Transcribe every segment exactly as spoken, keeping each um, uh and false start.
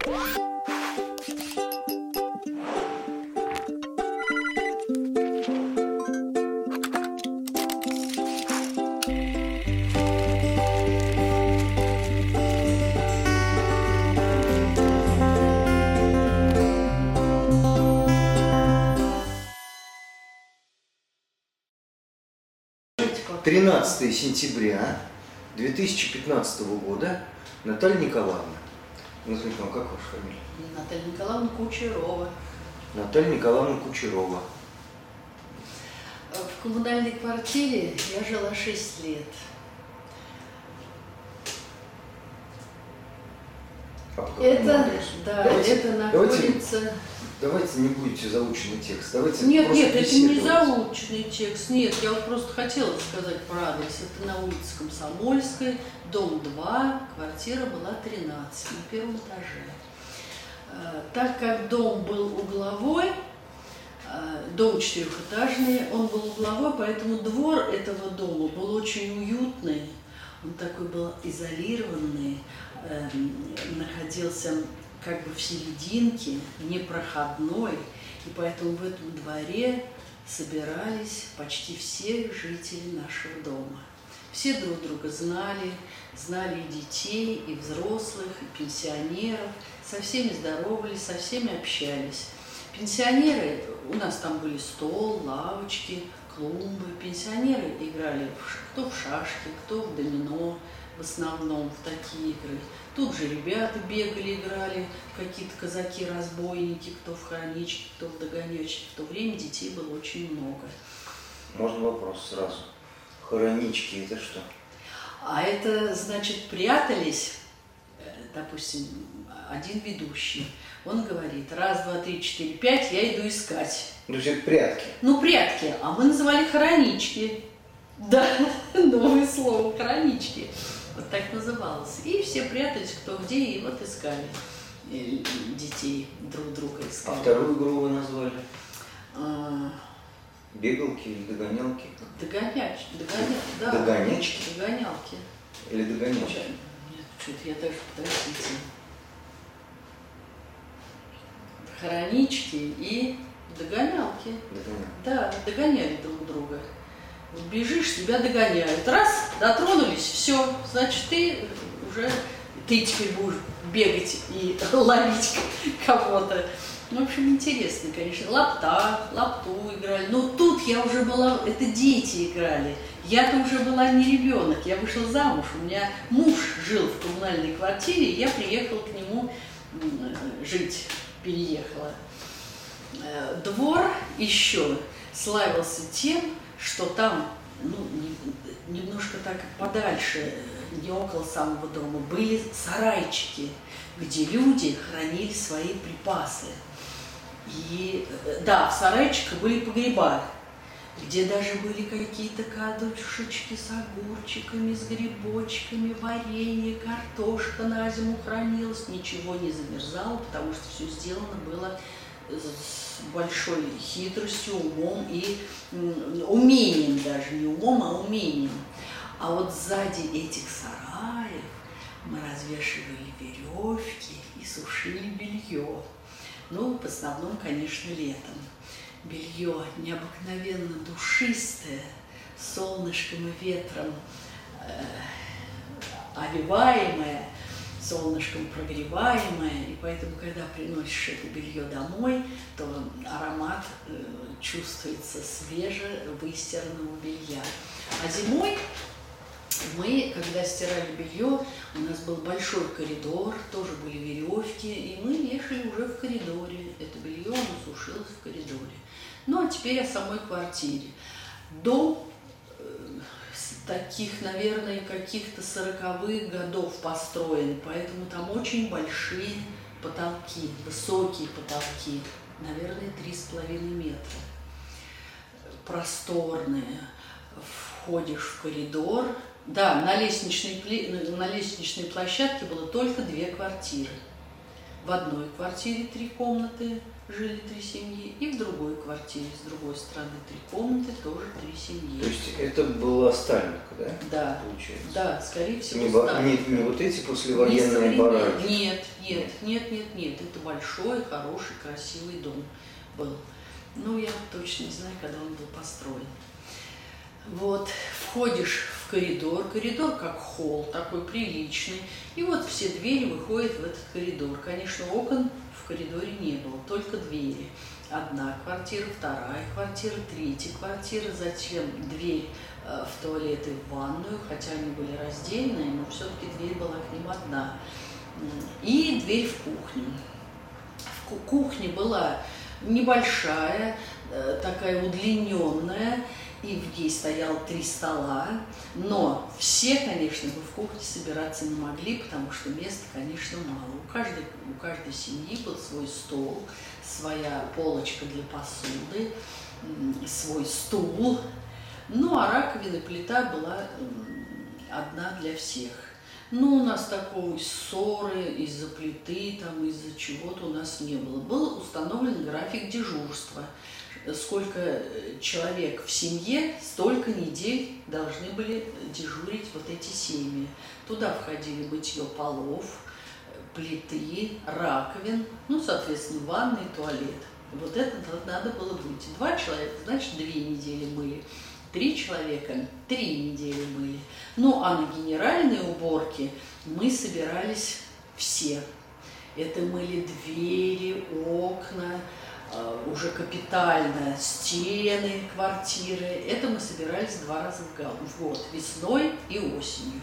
тринадцатое сентября две тысячи пятнадцатого года. Наталья Николаевна. Наталья Николаевна, как ваша фамилия? Наталья Николаевна Кучерова. Наталья Николаевна Кучерова. В коммунальной квартире я жила шесть лет. А это, да, давайте, это находится... Давайте, давайте не будете заученный текст. Давайте нет, нет, это не заученный текст. Нет, я вот просто хотела сказать про адрес. Это на улице Комсомольской, дом два, квартира была тринадцать, на первом этаже. Так как дом был угловой, дом четырехэтажный, он был угловой, поэтому двор этого дома был очень уютный. Он такой был изолированный, э, находился как бы в серединке, непроходной, и поэтому в этом дворе собирались почти все жители нашего дома. Все друг друга знали, знали и детей, и взрослых, и пенсионеров, со всеми здоровались, со всеми общались. Пенсионеры, у нас там были стол, лавочки, клумбы, пенсионеры играли кто в шашки, кто в домино, в основном в такие игры. Тут же ребята бегали, играли, какие-то казаки-разбойники, кто в хронички, кто в догонёчки. В то время детей было очень много. Можно вопрос сразу? Хронички это что? А это, значит, прятались, допустим, один ведущий. Он говорит, раз, два, три, четыре, пять, я иду искать. Ну, это прятки. Ну, прятки, а мы называли хронички. Да, новое слово, хронички. Вот так называлось. И все прятались кто где, и вот искали. И детей друг друга искали. А вторую игру вы назвали? А... Бегалки или догонялки? Догоняч, догоня... да. Догонячки? Догонялки. Или догонячки? Нет, что-то я даже подождите. Хронички и догонялки. Догонялки. Да, догоняли друг друга. Бежишь, тебя догоняют. Раз, дотронулись, все, значит, ты уже, ты теперь будешь бегать и ловить кого-то. Ну, в общем, интересно, конечно. Лапта, лапту играли. Но тут я уже была, это дети играли. Я-то уже была не ребенок, я вышла замуж. У меня муж жил в коммунальной квартире, и я приехала к нему жить, переехала. Двор еще славился тем, что там, ну, немножко так подальше, не около самого дома, были сарайчики, где люди хранили свои припасы. И, да, в сарайчиках были погреба, где даже были какие-то кадушечки с огурчиками, с грибочками, варенье, картошка на зиму хранилась, ничего не замерзало, потому что все сделано было с большой хитростью, умом и умением даже, не умом, а умением. А вот сзади этих сараев мы развешивали веревки и сушили белье. Ну, в основном, конечно, летом. Белье необыкновенно душистое, солнышком и ветром э, овиваемое, солнышком прогреваемое, и поэтому, когда приносишь это белье домой, то аромат э, чувствуется свеже выстиранного белья. А зимой мы, когда стирали белье, у нас был большой коридор, тоже были веревки, и мы вешали уже в коридоре. Это белье, оно сушилось в коридоре. Ну, а теперь о самой квартире. Дом э, с таких, наверное, каких-то сороковых годов построен, поэтому там очень большие потолки, высокие потолки, наверное, три с половиной метра. Просторные. Входишь в коридор. Да, на лестничной, на лестничной площадке было только две квартиры. В одной квартире три комнаты жили три семьи, и в другой квартире с другой стороны три комнаты тоже три семьи. То есть это была Сталинка, да? Да. Получается. Да, скорее всего, Не, Сталинка. не, не вот эти послевоенные бараки? Нет, нет, нет, нет, нет. Это большой, хороший, красивый дом был. Ну, я точно не знаю, когда он был построен. Вот, входишь в коридор, коридор как холл, такой приличный, и вот все двери выходят в этот коридор. Конечно, окон в коридоре не было, только двери. Одна квартира, вторая квартира, третья квартира, затем дверь э, в туалет и в ванную, хотя они были раздельные, но все-таки дверь была к ним одна. И дверь в кухню. В кухне была небольшая, э, такая удлиненная, и в ней стояло три стола, но все, конечно, в кухне собираться не могли, потому что места, конечно, мало. У каждой, у каждой семьи был свой стол, своя полочка для посуды, свой стул, ну а раковина и плита была одна для всех. Ну, у нас такой ссоры из-за плиты, там, из-за чего-то у нас не было. Был установлен график дежурства. Сколько человек в семье, столько недель должны были дежурить вот эти семьи. Туда входили мытье полов, плиты, раковин, ну, соответственно, ванна и туалет. Вот это надо было быть. Два человека, значит, две недели мыли. Три человека, три недели мыли. Ну, а на генеральные уборки мы собирались все. Это мыли двери, окна, уже капитально стены квартиры. Это мы собирались два раза в год, весной и осенью.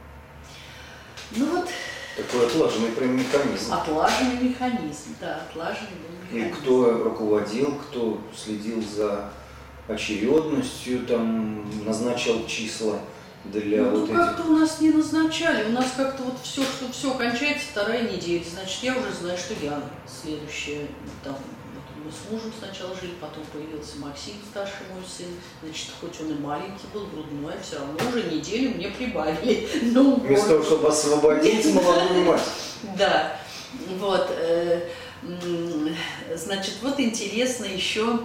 Ну вот. Такой отлаженный прям механизм. Отлаженный механизм, да, отлаженный был механизм. И кто руководил, кто следил за очередностью, там назначал числа для ну, вот этих... как-то у нас не назначали. У нас как-то вот все, что все кончается, вторая неделя. Значит, я уже знаю, что я следующая там. Мы с мужем сначала жили, потом появился Максим, старший мой сын. Значит, хоть он и маленький был, грудной, все равно уже неделю мне прибавили. Ну, вместо того, чтобы освободить молодую мать. Да, вот. Значит, вот интересно еще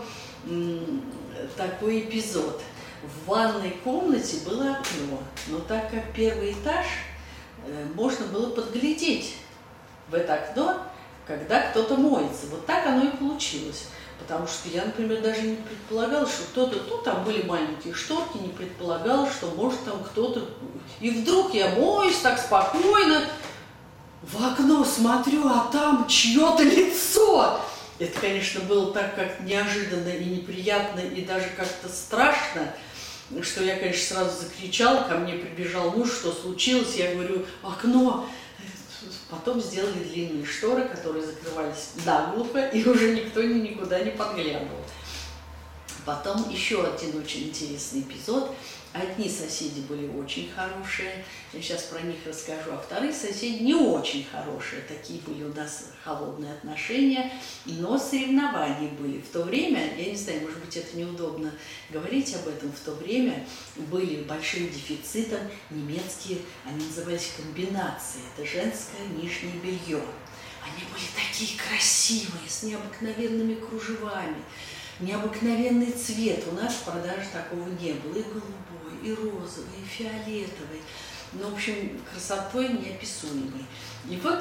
такой эпизод. В ванной комнате было окно, но так как первый этаж, можно было подглядеть в это окно, когда кто-то моется. Вот так оно и получилось. Потому что я, например, даже не предполагала, что кто-то... Ну, там были маленькие шторки, не предполагала, что может там кто-то... И вдруг я моюсь так спокойно, в окно смотрю, а там чье-то лицо. Это, конечно, было так как неожиданно и неприятно, и даже как-то страшно, что я, конечно, сразу закричала, ко мне прибежал муж, что случилось. Я говорю, окно... Потом сделали длинные шторы, которые закрывались наглухо, и уже никто никуда не подглядывал. Потом еще один очень интересный эпизод. Одни соседи были очень хорошие, я сейчас про них расскажу, а вторые соседи не очень хорошие. Такие были у нас холодные отношения, но соревнования были. В то время, я не знаю, может быть, это неудобно говорить об этом, в то время были большим дефицитом немецкие, они назывались комбинации, это женское нижнее белье. Они были такие красивые, с необыкновенными кружевами. Необыкновенный цвет. У нас в продаже такого не было. И голубой, и розовый, и фиолетовый. Ну, в общем, красотой неописуемой. И вот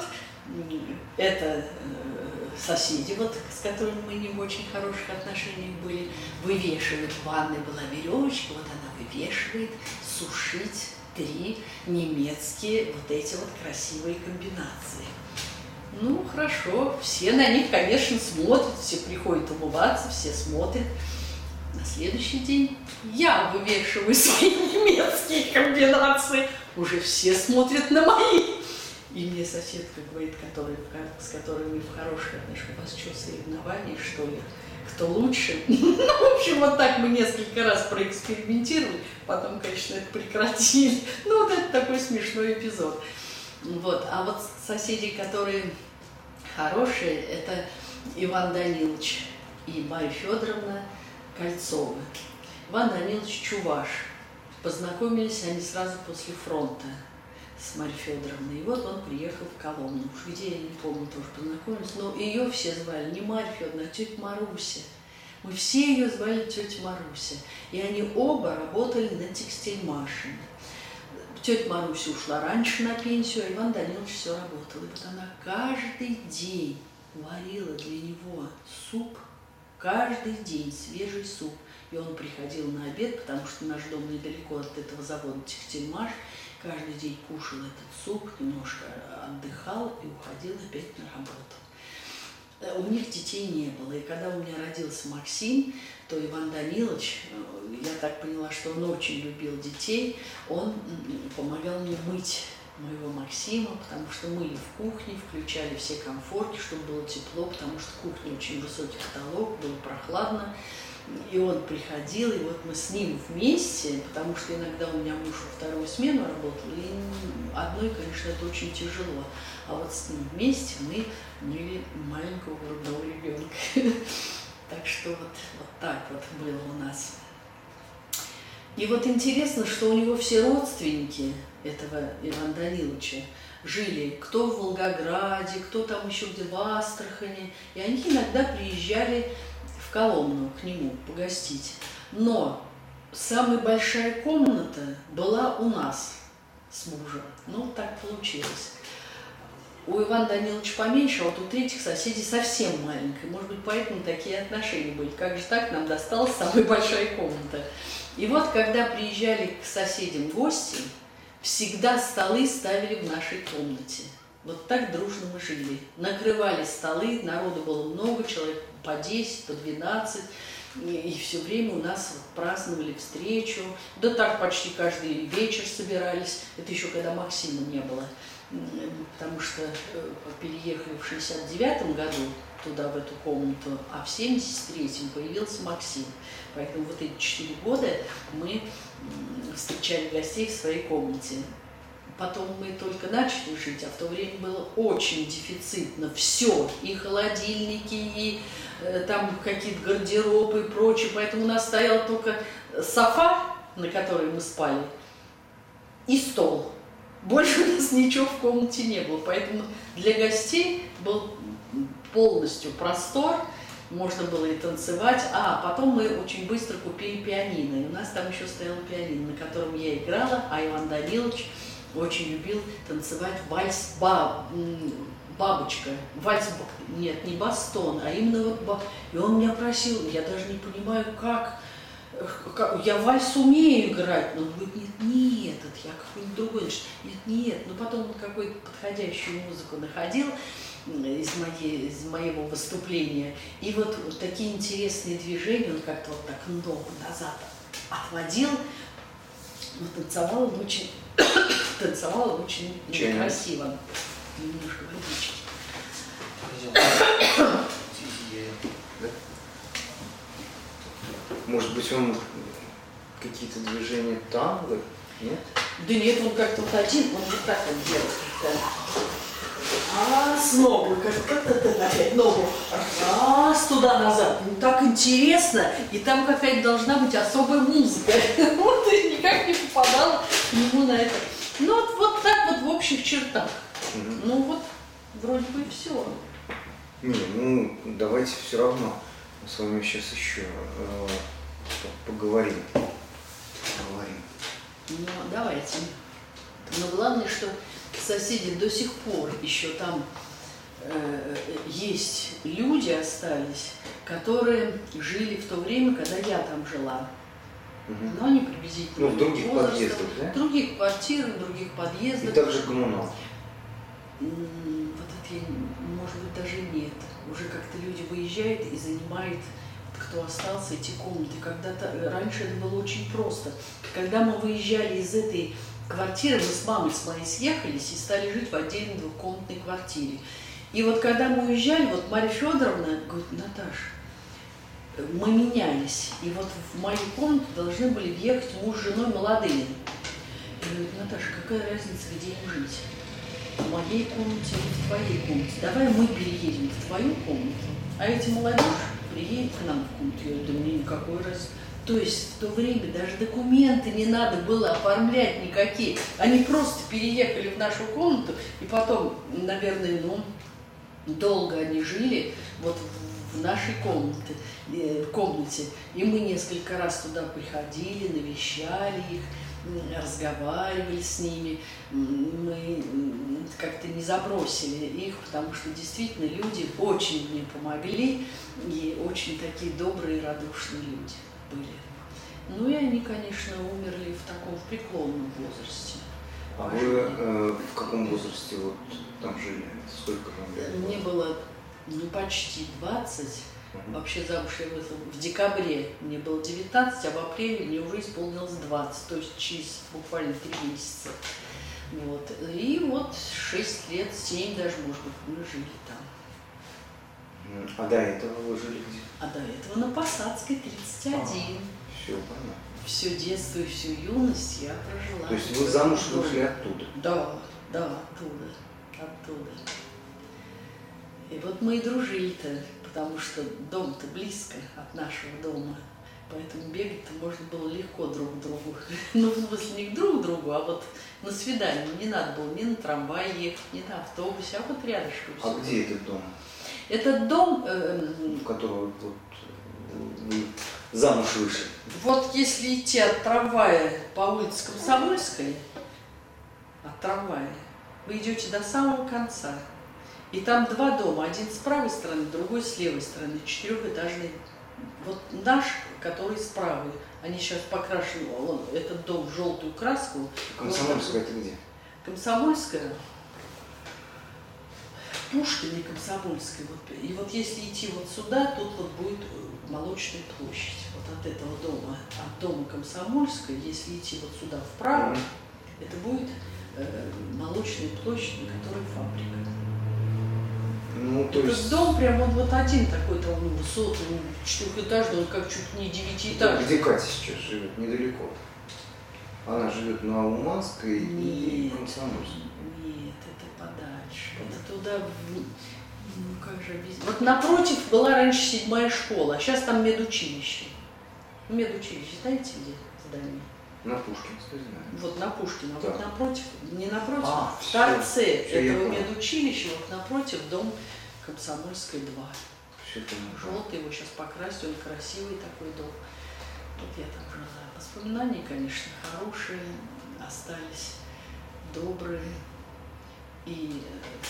это соседи, вот, с которыми мы не в очень хороших отношениях были, вывешивают. В ванной была веревочка, вот она вывешивает сушить три немецкие вот эти вот красивые комбинации. Ну, хорошо, все на них, конечно, смотрят, все приходят умываться, все смотрят. На следующий день я вывешиваю свои немецкие комбинации, уже все смотрят на мои. И мне соседка говорит, который, с которой мы в хороших отношениях, у вас что, соревнования, что ли? Кто лучше? Ну, в общем, вот так мы несколько раз проэкспериментировали, потом, конечно, это прекратили. Ну, вот это такой смешной эпизод. Вот. А вот соседи, которые хорошие, это Иван Данилович и Марья Федоровна Кольцовы. Иван Данилович чуваш. Познакомились они сразу после фронта. с Марьей Федоровной. И вот он приехал в Коломну. Уж где, я не помню, тоже познакомились. Но ее все звали не Марья Федоровна, а тетя Маруся. Мы все ее звали тетя Маруся. И они оба работали на текстильмаше. Тетя Маруся ушла раньше на пенсию, а Иван Данилович все работал. И вот она каждый день варила для него суп, каждый день свежий суп. И он приходил на обед, потому что наш дом недалеко от этого завода «Текстильмаш». Каждый день кушал этот суп, немножко отдыхал и уходил опять на работу. У них детей не было. И когда у меня родился Максим, то Иван Данилович, я так поняла, что он очень любил детей, он помогал мне мыть моего Максима, потому что мыли в кухне, включали все комфорки, чтобы было тепло, потому что в кухне очень высокий потолок, было прохладно. И он приходил, и вот мы с ним вместе, потому что иногда у меня муж во вторую смену работал, и одной, конечно, это очень тяжело. А вот с ним вместе мы мыли маленького грудного ребенка. Так что вот, вот так вот было у нас. И вот интересно, что у него все родственники этого Ивана Даниловича жили, кто в Волгограде, кто там еще где в Астрахани, и они иногда приезжали в Коломну к нему погостить. Но самая большая комната была у нас с мужем. Ну, так получилось. У Ивана Даниловича поменьше, а вот у третьих соседей совсем маленькая. Может быть, поэтому такие отношения были. Как же так, нам досталась самая большая комната. И вот, когда приезжали к соседям гости, всегда столы ставили в нашей комнате. Вот так дружно мы жили. Накрывали столы, народу было много, человек по десять, по двенадцать. И, и все время у нас вот праздновали встречу. Да так почти каждый вечер собирались. Это еще когда Максима не было. Потому что переехали в шестьдесят девятом году туда, в эту комнату, а в семьдесят третьем появился Максим. Поэтому вот эти четыре года мы встречали гостей в своей комнате. Потом мы только начали жить, а в то время было очень дефицитно все, и холодильники, и э, там какие-то гардеробы и прочее. Поэтому у нас стояла только софа, на которой мы спали, и стол. Больше у нас ничего в комнате не было, поэтому для гостей был полностью простор, можно было и танцевать. А потом мы очень быстро купили пианино, и у нас там еще стояло пианино, на котором я играла, а Иван Данилович очень любил танцевать вальс ба, бабочка, вальс, нет, не бастон, а именно вот ба. И он меня просил, я даже не понимаю, как, как я вальс умею играть, но он говорит, нет, не этот, я какой-нибудь другой, нет, нет, но потом он какую-то подходящую музыку находил из, моей, из моего выступления, и вот, вот такие интересные движения, он как-то вот так ногу назад отводил, но танцевал он очень танцевал он очень красиво. Немножко водички. Может быть, он какие-то движения танго? Нет? Да нет, он как-то вот один, он вот так вот делает. А с ногу, как-то опять ногу. Раз, туда-назад. Ну, так интересно. И там какая-то должна быть особая музыка. Вот и никак не попадала к нему на это. Ну вот, вот так вот в общих чертах. Угу. Ну вот, вроде бы и все. Не, ну давайте все равно с вами сейчас еще э, поговорим. Поговорим. Ну, давайте. Но главное, что соседи до сих пор еще там э, есть люди остались, которые жили в то время, когда я там жила. Угу. Но они приблизительно. Ну, в других возраста, подъездах, да? В других квартирах, в других подъездах. И также коммунал. Вот это я, может быть, даже нет. Уже как-то люди выезжают и занимают, кто остался, эти комнаты. Когда-то раньше это было очень просто. Когда мы выезжали из этой квартиры, мы с мамой с моей съехались и стали жить в отдельной двухкомнатной квартире. И вот когда мы уезжали, вот Марья Федоровна говорит, Наташа, мы менялись, и вот в мою комнату должны были въехать муж с женой молодые. И говорит, Наташа, какая разница, где им жить? В моей комнате или в твоей комнате? Давай мы переедем в твою комнату, а эти молодежь приедет к нам в комнату. Я говорю, да мне никакой разницы. То есть в то время даже документы не надо было оформлять никакие. Они просто переехали в нашу комнату, и потом, наверное, ну, долго они жили вот в нашей комнате, э, комнате. И мы несколько раз туда приходили, навещали их, разговаривали с ними. Мы как-то не забросили их, потому что действительно люди очень мне помогли, и очень такие добрые, радушные люди были. Ну и они, конечно, умерли в таком в преклонном возрасте. А вы э, в каком возрасте вот там жили? Сколько вам лет? Мне было ну, почти двадцать. Uh-huh. Вообще замуж я вышла в декабре. Мне было девятнадцать, а в апреле мне уже исполнилось двадцать. То есть через буквально три месяца. Вот. И вот шесть лет, семь даже, может быть, мы жили там. А до этого вы жили где? А до этого на Посадской, тридцать один. А, все понятно. Все детство и всю юность я прожила. То есть вы замуж вышли оттуда? Да, да, оттуда, оттуда. И вот мы и дружили-то, потому что дом-то близко от нашего дома, поэтому бегать-то можно было легко друг к другу. Ну, в смысле, не к друг другу, а вот на свидание. Не надо было ни на трамвае ехать, ни на автобусе, а вот рядышком. А где этот дом? Этот дом... Э, в которого вот вы замуж вышли. Вот если идти от трамвая по улице Комсомольской, от трамвая, вы идете до самого конца. И там два дома, один с правой стороны, другой с левой стороны, четырехэтажный. Вот наш, который с правой, они сейчас покрашены, он, этот дом в желтую краску. Комсомольская вот, это где? Комсомольская, Пушкина и Комсомольская. Вот. И вот если идти вот сюда, тут вот будет Молочная площадь. Вот от этого дома, от дома Комсомольской, если идти вот сюда вправо, mm-hmm. это будет э, Молочная площадь, на которой фабрика. Ну, то Этот есть... дом прям он вот один такой-то, он высотный, четырехэтажный, он как чуть не девятиэтажный. Где Катя сейчас живет? Недалеко. Она живет на Уманской и Комсомольской. Нет, это подальше. Это туда, ну как же объяснить. Вот напротив была раньше седьмая школа, а сейчас там медучилище. Медучилище, знаете где здание? На Пушкинской, знаю. Вот на Пушкина, а да. вот напротив, не напротив, а, в торце все, этого медучилища, вот напротив дом Комсомольской два. Все желтый, его сейчас покрасить, он красивый такой дом. Вот я там жила. Воспоминания, конечно, хорошие, остались, добрые, и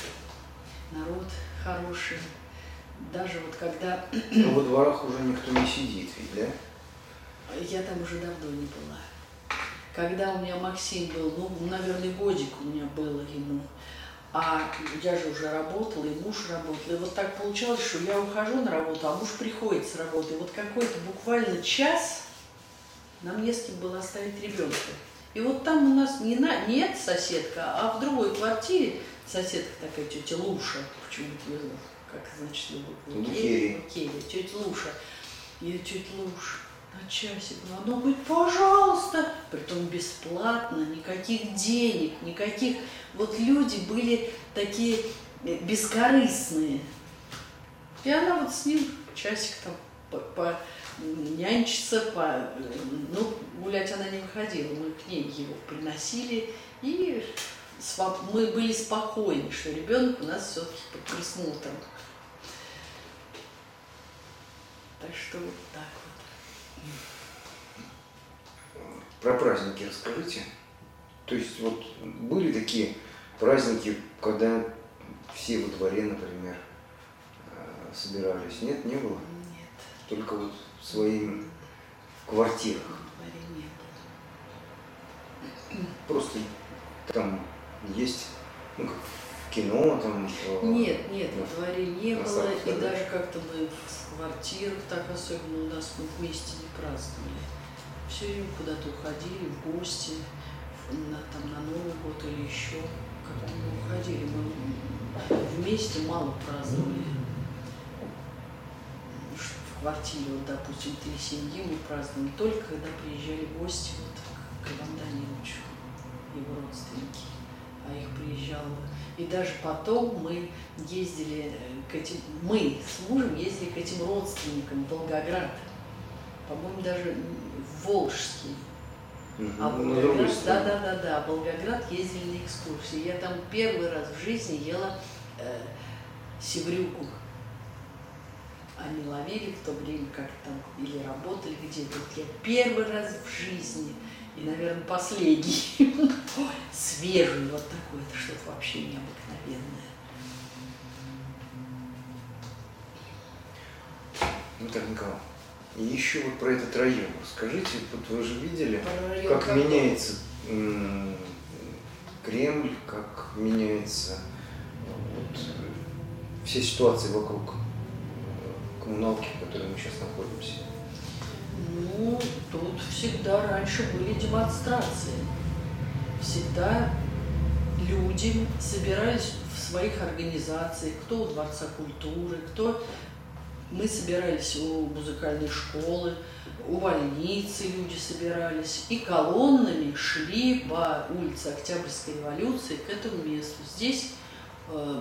народ хороший. Даже вот когда... Но во дворах уже никто не сидит, ведь, да? Я там уже давно не была. Когда у меня Максим был, ну, наверное, годик у меня было ему, а я же уже работала, и муж работал. И вот так получалось, что я ухожу на работу, а муж приходит с работы. И вот какой-то буквально час нам не с кем было оставить ребенка. И вот там у нас не на, нет соседка, а в другой квартире соседка такая, тетя Луша, почему-то ее, как значит, Лукерия, тетя Луша. И тетя Луша на часик, она говорит, пожалуйста, притом бесплатно, никаких денег, никаких, вот люди были такие бескорыстные. И она вот с ним часик там по, по нянчиться, по, ну, гулять она не выходила, мы к ней его приносили, и мы были спокойны, что ребенок у нас все-таки под присмотром. Так что вот так вот. Про праздники расскажите. То есть вот были такие праздники, когда все во дворе, например, собирались? Нет, не было? Нет. Только вот в своих квартирах? Во дворе не было. Просто там есть, ну как в кино там? Нет, нет, во дворе не было. Сахаре. И даже как-то мы в квартирах так особенно у нас мы вместе не праздновали. Все время куда-то уходили, в гости, на, там, на Новый год или еще. Как-то мы уходили, мы вместе мало праздновали. В квартире, вот, допустим, три семьи мы праздновали только когда приезжали гости вот, к Ивану Даниловичу, его родственники. А их приезжало. И даже потом мы ездили к этим, мы с мужем ездили к этим родственникам в Волгоград. по-моему, даже в Волжский. Угу. А в Ну, на другой Волгоград, да, стороне. да, да, да, в Волгоград ездили на экскурсии. Я там первый раз в жизни ела э, севрюгу. Они ловили в то время, как там, или работали где-то. Вот я первый раз в жизни, и, наверное, последний, ой, свежий вот такой, это что-то вообще необыкновенное. Ну так, Николай, и еще вот про этот район. Скажите, вот вы же видели, Про район как какой? меняется м, Кремль, как меняется вот, вся ситуация вокруг э, коммуналки, в которой мы сейчас находимся. Ну, тут всегда раньше были демонстрации. Всегда люди собирались в своих организациях, кто у Дворца культуры, кто... Мы собирались у музыкальной школы, у больницы люди собирались, и колоннами шли по улице Октябрьской революции к этому месту. Здесь э,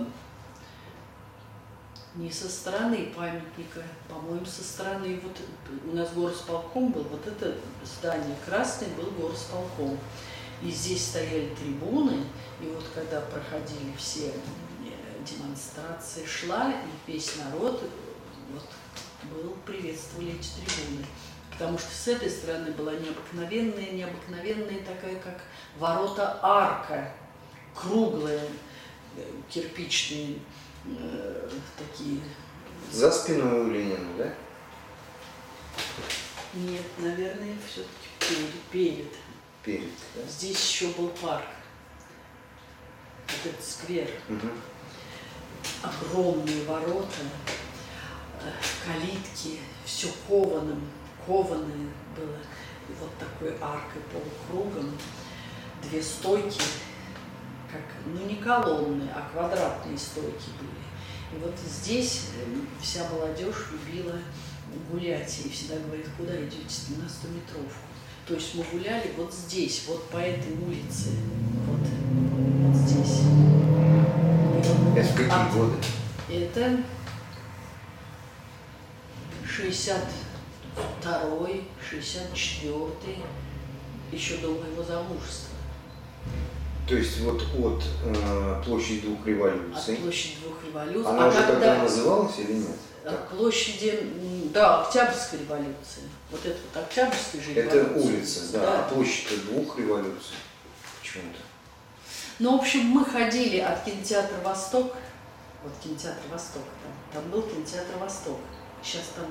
не со стороны памятника, по-моему, со стороны, вот у нас горосполком был, вот это здание красное был горосполком. И здесь стояли трибуны, и вот когда проходили все демонстрации, шла, и весь народ вот, был, приветствовали эти трибуны. Потому что с этой стороны была необыкновенная, необыкновенная такая, как ворота арка, круглая, кирпичные, э, такие. За спиной у Ленина, да? Нет, наверное, все-таки перед, перед. Перед, да? Здесь еще был парк, вот этот сквер. Угу. Огромные ворота, калитки, все кованым, кованое было. И вот такой аркой полукругом, две стойки, как, ну не колонны, а квадратные стойки были. И вот здесь вся молодежь любила гулять и всегда говорит, куда идете на стометровку. То есть мы гуляли вот здесь, вот по этой улице, вот, вот здесь. Это в какие А, годы? Это шестьдесят второй, шестьдесят четвёртый, еще до моего замужества. То есть вот от э, площади двух революций. От площади двух революций. Она а уже когда... тогда называлась или нет? От площади, да, Октябрьской революции. Вот это вот Октябрьская же революция. Это улица, да, да. а площадь двух революций. Почему-то. Ну, в общем, мы ходили от кинотеатра «Восток», вот кинотеатр «Восток», там, там был кинотеатр «Восток», сейчас там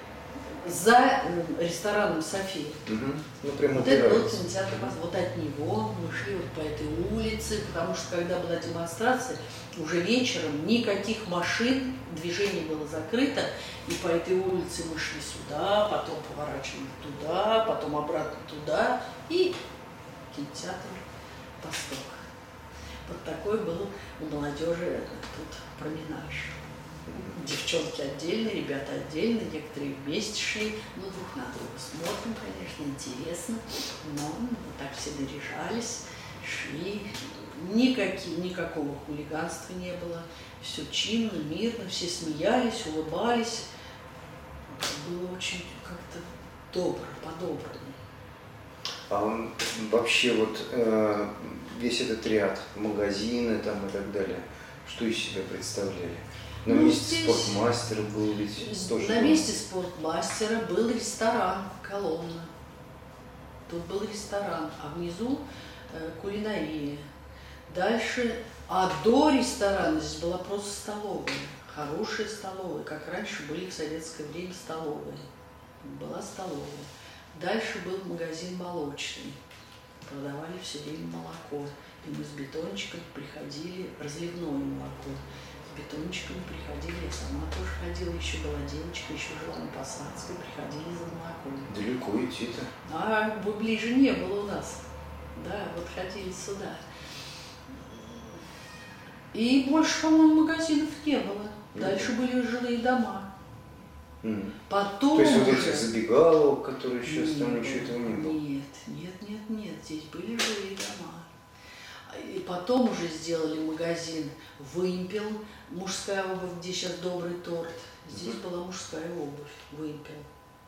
за рестораном «София». Угу. Ну, прямо Вот это был упирается. кинотеатр «Восток», вот от него мы шли вот по этой улице, потому что когда была демонстрация, уже вечером никаких машин, движение было закрыто, и по этой улице мы шли сюда, потом поворачивали туда, потом обратно туда, и кинотеатр «Восток». Вот такой был у молодежи тут променаж. Девчонки отдельно, ребята отдельно, некоторые вместе шли, ну, друг на друга смотрим, конечно, интересно, но вот так все наряжались, шли, никакие, никакого хулиганства не было, все чинно, мирно, все смеялись, улыбались, было очень как-то добро, по-доброму. А он вообще вот э, весь этот ряд, магазины там и так далее, что из себя представляли? На Ну, месте здесь... спортмастера был ведь тоже. На месте спортмастера был ресторан «Колонна». Тут был ресторан, а внизу э, кулинария. Дальше, а до ресторана здесь была просто столовая. Хорошая столовая, как раньше были в советское время столовые. Была столовая. Дальше был магазин молочный. Продавали все время молоко. И мы с бетончиком приходили, разливное молоко. С бетончиками приходили, я сама тоже ходила, еще была девочка, еще жила на Посадской, приходили за молоком. Далеко идти-то. А ближе не было у нас. Да, вот ходили сюда. И больше, по-моему, магазинов не было. Дальше были жилые дома. Mm. Потом То есть вот уже... этих забегаловок, которые сейчас не там было. ничего этого не было? Нет, нет, нет, нет. Здесь были жилые дома. И потом уже сделали магазин «Вымпел», мужская обувь, где сейчас «Добрый торт». Здесь mm-hmm. была мужская обувь, «Вымпел».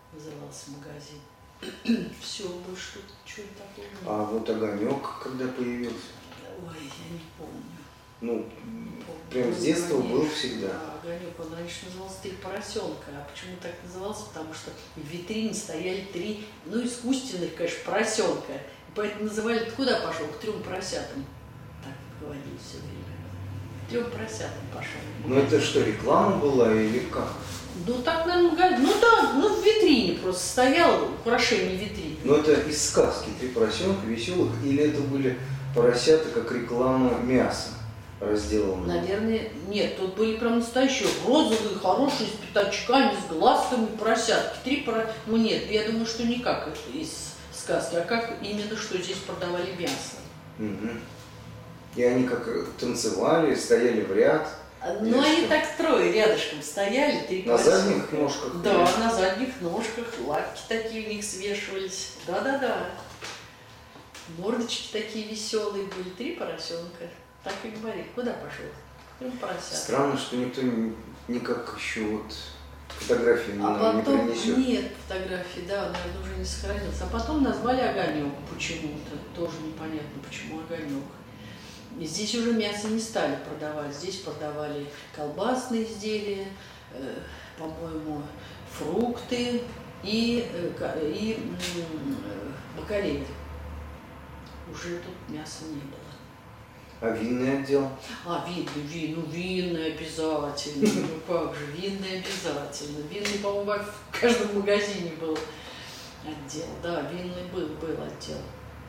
назывался магазин. Все, больше тут чего такого нет. А вот огонек, когда появился? Ой, я не помню. Ну, Помню. прям с детства Огонек. был всегда. Да, огонек, он раньше назывался «Три поросенка». А почему так назывался? Потому что в витрине стояли три, ну, искусственных, конечно, поросенка. И поэтому называли, ты куда пошел? К трем поросятам. Так говорили все время. К трем поросятам пошел. Ну это что, реклама была или как? Ну так, наверное, магазин. Ну да, ну в витрине просто стоял, украшение витрины. Ну это из сказки «Три поросенка веселых» или это были поросята как реклама мяса разделанного? Наверное, нет, тут были прям настоящие розовые, хорошие, с пятачками, с глазками поросятки. Три поросятки. Ну нет, я думаю, что не как из сказки, а как именно, что здесь продавали мясо. Угу. И они как танцевали, стояли в ряд. Ну, они что? Так трое рядышком стояли, три На поросенка. задних ножках? Да, или? на задних ножках, лапки такие у них свешивались. Да-да-да. Мордочки такие веселые были, три поросенка. Так и говорили, куда пошел? Трем поросят. Странно, что никто не, никак еще вот фотографии не, А не потом принесет. нет фотографий, да, наверное, уже не сохранился. А потом назвали огонек почему-то. Тоже непонятно, почему огонек. И здесь уже мясо не стали продавать. Здесь продавали колбасные изделия, э, по-моему, фрукты и, э, и э, бакалея. Уже тут мяса не было. А винный отдел? А, винный, вин, ну винный обязательно. Ну как же, винный обязательно. Винный, по-моему, в каждом магазине был отдел. Да, винный был, был отдел.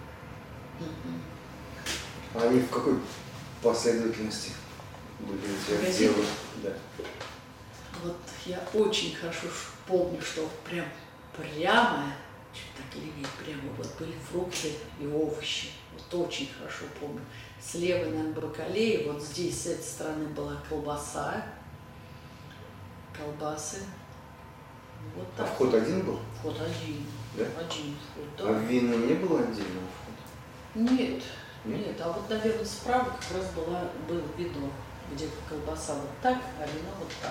А они в какой последовательности были эти Магазины? отделы? Да. Вот я очень хорошо помню, что прям прямо, так или нет, прямо вот были фрукты и овощи. Вот очень хорошо помню. Слева, наверное, бакалея, вот здесь с этой стороны была колбаса, колбасы. Вот А так. вход один был? Вход один. Да? Один вход, да. А в винный не было отдельного входа? Нет, нет. А вот, наверное, справа как раз была, было вино, где колбаса вот так, а вино вот так.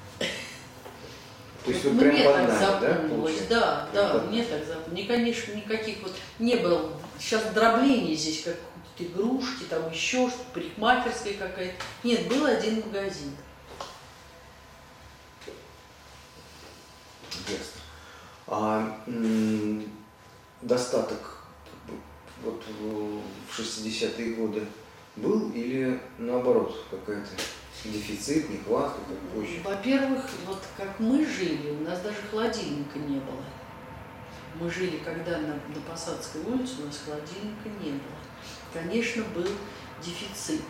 То есть Вот вот прям мне под так нами, да, запомнилось, получается? да, да, Прям под- мне так запомнилось. Мне, конечно, никаких вот не было. Сейчас дробление здесь, как игрушки, там еще что-то, парикмахерская какая-то. Нет, был один магазин. Ясно. А м, достаток вот в в шестидесятые годы был или наоборот какая-то дефицит, нехватка, как позже? Во-первых, вот как мы жили, у нас даже холодильника не было. Мы жили, когда на, на Посадской улице, у нас холодильника не было. Конечно, был дефицит.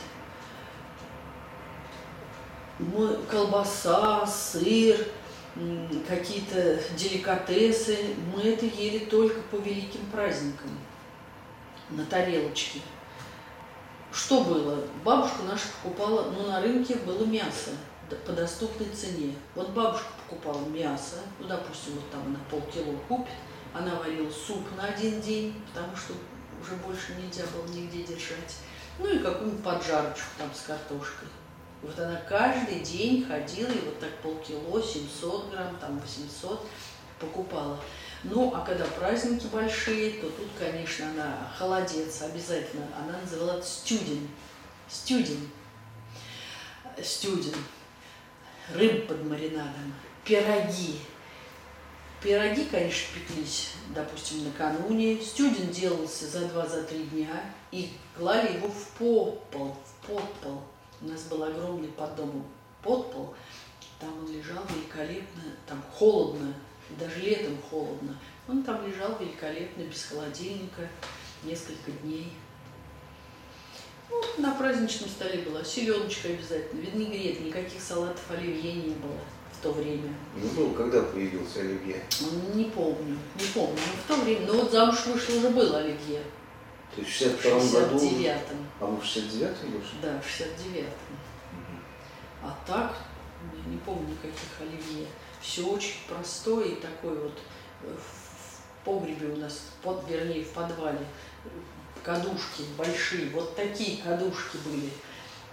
Мы, колбаса, сыр, м, какие-то деликатесы, мы это ели только по великим праздникам на тарелочке. Что было? Бабушка наша покупала, ну на рынке было мясо д- по доступной цене. Вот бабушка покупала мясо, ну допустим, вот там она полкило купит, она варила суп на один день, потому что уже больше нельзя было нигде держать. Ну и какую-нибудь поджарочку там с картошкой. И вот она каждый день ходила и вот так полкило, семьсот грамм, там восемьсот покупала. Ну, а когда праздники большие, то тут, конечно, она холодец обязательно. Она называла стюдень. Стюдень. Стюдень. Рыб под маринадом. Пироги. Пироги, конечно, пеклись, допустим, накануне. Стюдень делался за два-за три дня. И клали его в подпол. В подпол. У нас был огромный под домом подпол. Там он лежал великолепно. Там холодно. Даже летом холодно. Он там лежал великолепно, без холодильника, несколько дней. Ну, на праздничном столе была селедочка обязательно, винегрет, никаких салатов оливье не было в то время. Ну, был, когда появился оливье? Не помню, не помню, но в то время. Но вот замуж вышла, уже был оливье. То есть в В шестьдесят втором году? шестьдесят девятом. А вы в шестьдесят девятом больше? Да, в шестьдесят девятом. А так, я не помню никаких оливье. Все очень простое и такое вот в погребе у нас, под, вернее в подвале, кадушки большие, вот такие кадушки были.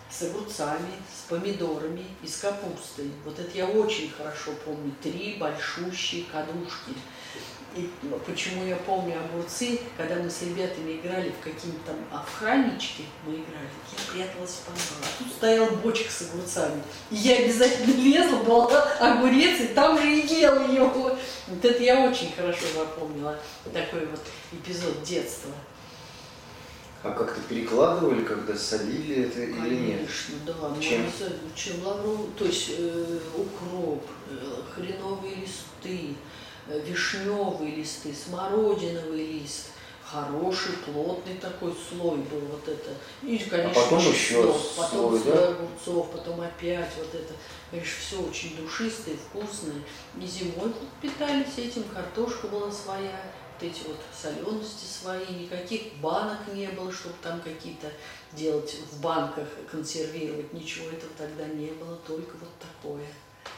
с огурцами, с помидорами и с капустой. Вот это я очень хорошо помню. Три большущие кадушки. И почему я помню огурцы, когда мы с ребятами играли в какие-то там охраннички, мы играли, я пряталась в подвал, а тут стояла бочка с огурцами. И я обязательно лезла, брала огурец, и там же и ела его. Вот это я очень хорошо запомнила, такой вот эпизод детства. А как-то перекладывали, когда солили это Конечно, или нет? Конечно, да. Чем? Чем лавровый, то есть э, укроп, э, хреновые листы, э, вишневые листы, смородиновый лист. Хороший, плотный такой слой был вот это. И, конечно, а потом еще потом слой, слой да? огурцов, потом опять вот это. Конечно, все очень душистое, вкусное. И зимой питались этим, картошка была своя. Вот эти вот солености свои, никаких банок не было, чтобы там какие-то делать в банках, консервировать, ничего этого тогда не было, только вот такое.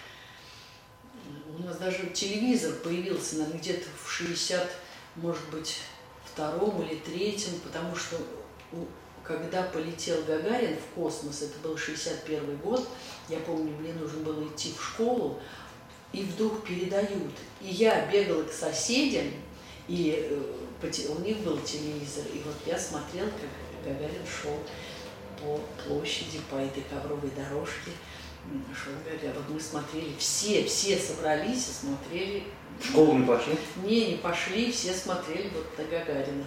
У нас даже телевизор появился, наверное, где-то в шестьдесят, может быть, втором или третьем, потому что когда полетел Гагарин в космос, это был шестьдесят первый год, я помню, мне нужно было идти в школу, и вдруг передают. И я бегала к соседям, и у них был телевизор, и вот я смотрела, как Гагарин шел по площади, по этой ковровой дорожке. Шел Гагарин. Вот мы смотрели, все, все собрались и смотрели. В школу не пошли? Не, не пошли, все смотрели вот на Гагарина.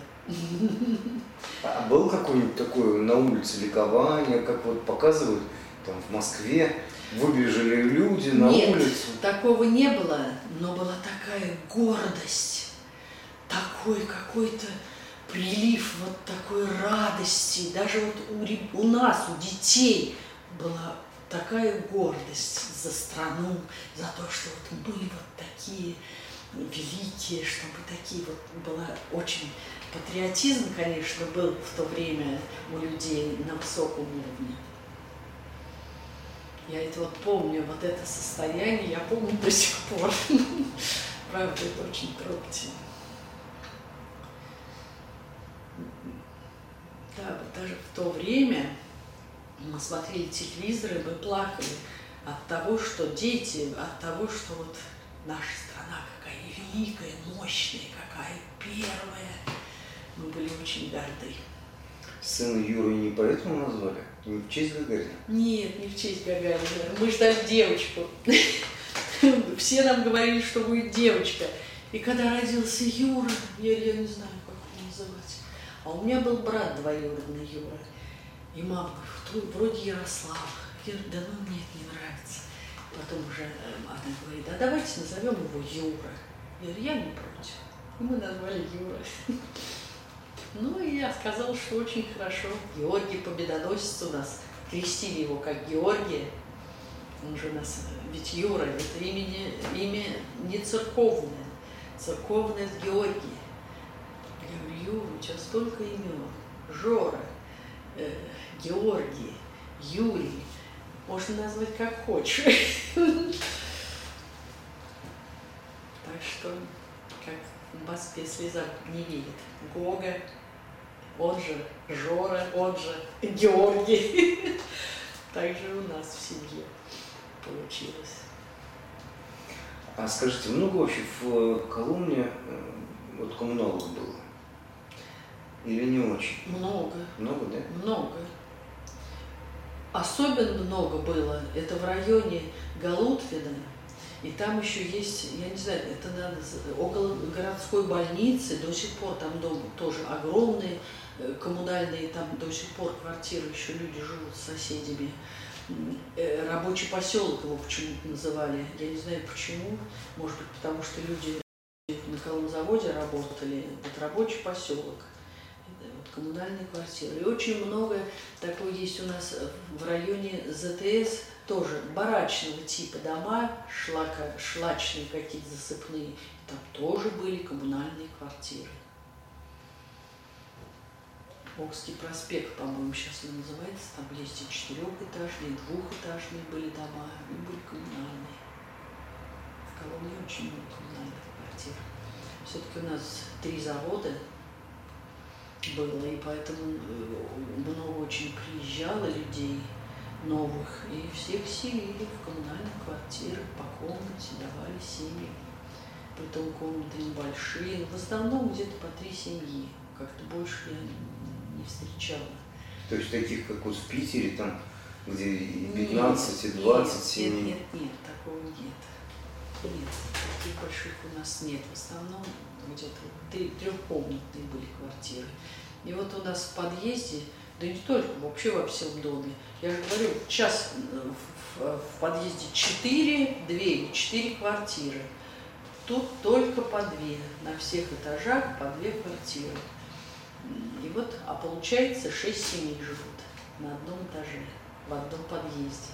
А был какое-нибудь такое на улице ликование, как вот показывают там в Москве? Выбежали люди на Нет, улицу? такого не было, но была такая гордость. Такой какой-то прилив вот такой радости. Даже вот у, у нас, у детей была такая гордость за страну, за то, что вот мы вот такие великие, что мы такие вот, была очень... Патриотизм, конечно, был в то время у людей на высоком уровне. Я это вот помню, вот это состояние, я помню до сих пор. Правда, это очень трогательно. Да, вот даже в то время мы смотрели телевизор, и мы плакали от того, что дети, от того, что вот наша страна какая великая, мощная, какая первая. Мы были очень горды. Сына Юры не поэтому назвали? Не в честь Гагарина? Нет, не в честь Гагарина. Мы ждали девочку. Все нам говорили, что будет девочка. И когда родился Юра, я, я не знаю, как его называть. А у меня был брат двоюродный Юра. И мама говорит, вроде Ярослав. Я говорю, да ну мне это не нравится. Потом уже она говорит, а давайте назовем его Юра. Я говорю, я не против. И мы назвали Юра. Ну и я сказала, что очень хорошо. Георгий Победоносец у нас. Крестили его как Георгия. Он же у нас, ведь Юра, это имя, имя не церковное. Церковное это Георгий. Я говорю, Юра, у тебя столько имен. Жора, э, Георгий, Юрий. Можно назвать как хочешь. Так что, как в Москве слеза не видит. Гога, он же Жора, он же Георгий. Так же у нас в семье получилось. А скажите, много вообще в Коломне вот коммуналок было? Или не очень? Много. Много, да? Много. Особенно много было, это в районе Голутвина, и там еще есть, я не знаю, это надо, около городской больницы, до сих пор там дом тоже огромные, коммунальные, там до сих пор квартиры, еще люди живут с соседями. Рабочий поселок его почему-то называли, я не знаю почему, может быть потому что люди на колонзаводе работали, это рабочий поселок. Вот, коммунальные квартиры. И очень много такое есть у нас в районе ЗТС, тоже барачного типа дома, шлака, шлачные какие-то засыпные. Там тоже были коммунальные квартиры. Окский проспект, по-моему, сейчас он называется, там есть и четырехэтажные, и двухэтажные были дома, и были коммунальные. В Коломне очень много коммунальных квартир. Все-таки у нас три завода было, и поэтому много очень приезжало людей, новых. И всех селили в коммунальных квартирах, по комнате, давали семьи. Притом комнаты небольшие, в основном где-то по три семьи. Как-то больше я не встречала. То есть таких, как вот в Питере, там, где и пятнадцать, и двадцать семей? Нет, нет, нет, такого нет. Нет, таких больших у нас нет. В основном где-то трехкомнатные были квартиры. И вот у нас в подъезде, да не только, вообще во всем доме, я же говорю, сейчас в, в подъезде четыре двери, четыре квартиры. Тут только по две, на всех этажах по две квартиры. И вот, а получается, шесть семей живут на одном этаже, в одном подъезде.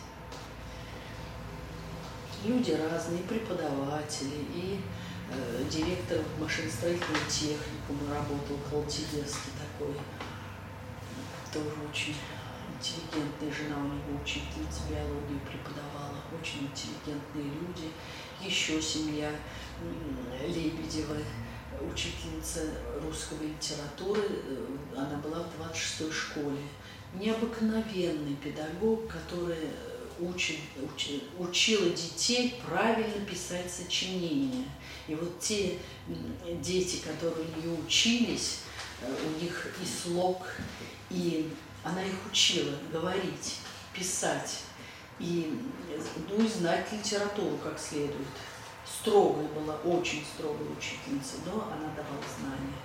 Люди разные, преподаватели, и э, директор машиностроительного техникума работал, Халтиерский такой, тоже очень интеллигентная жена, у него учительница биологию преподавала, очень интеллигентные люди. Еще семья Лебедева, учительница русского литературы, она была в двадцать шестой школе. Необыкновенный педагог, который учит, уч, учила детей правильно писать сочинения. И вот те дети, которые у нее учились, у них и слог, и она их учила говорить, писать, и, ну, и знать литературу как следует. Строгая была, очень строгая учительница, но она давала знания.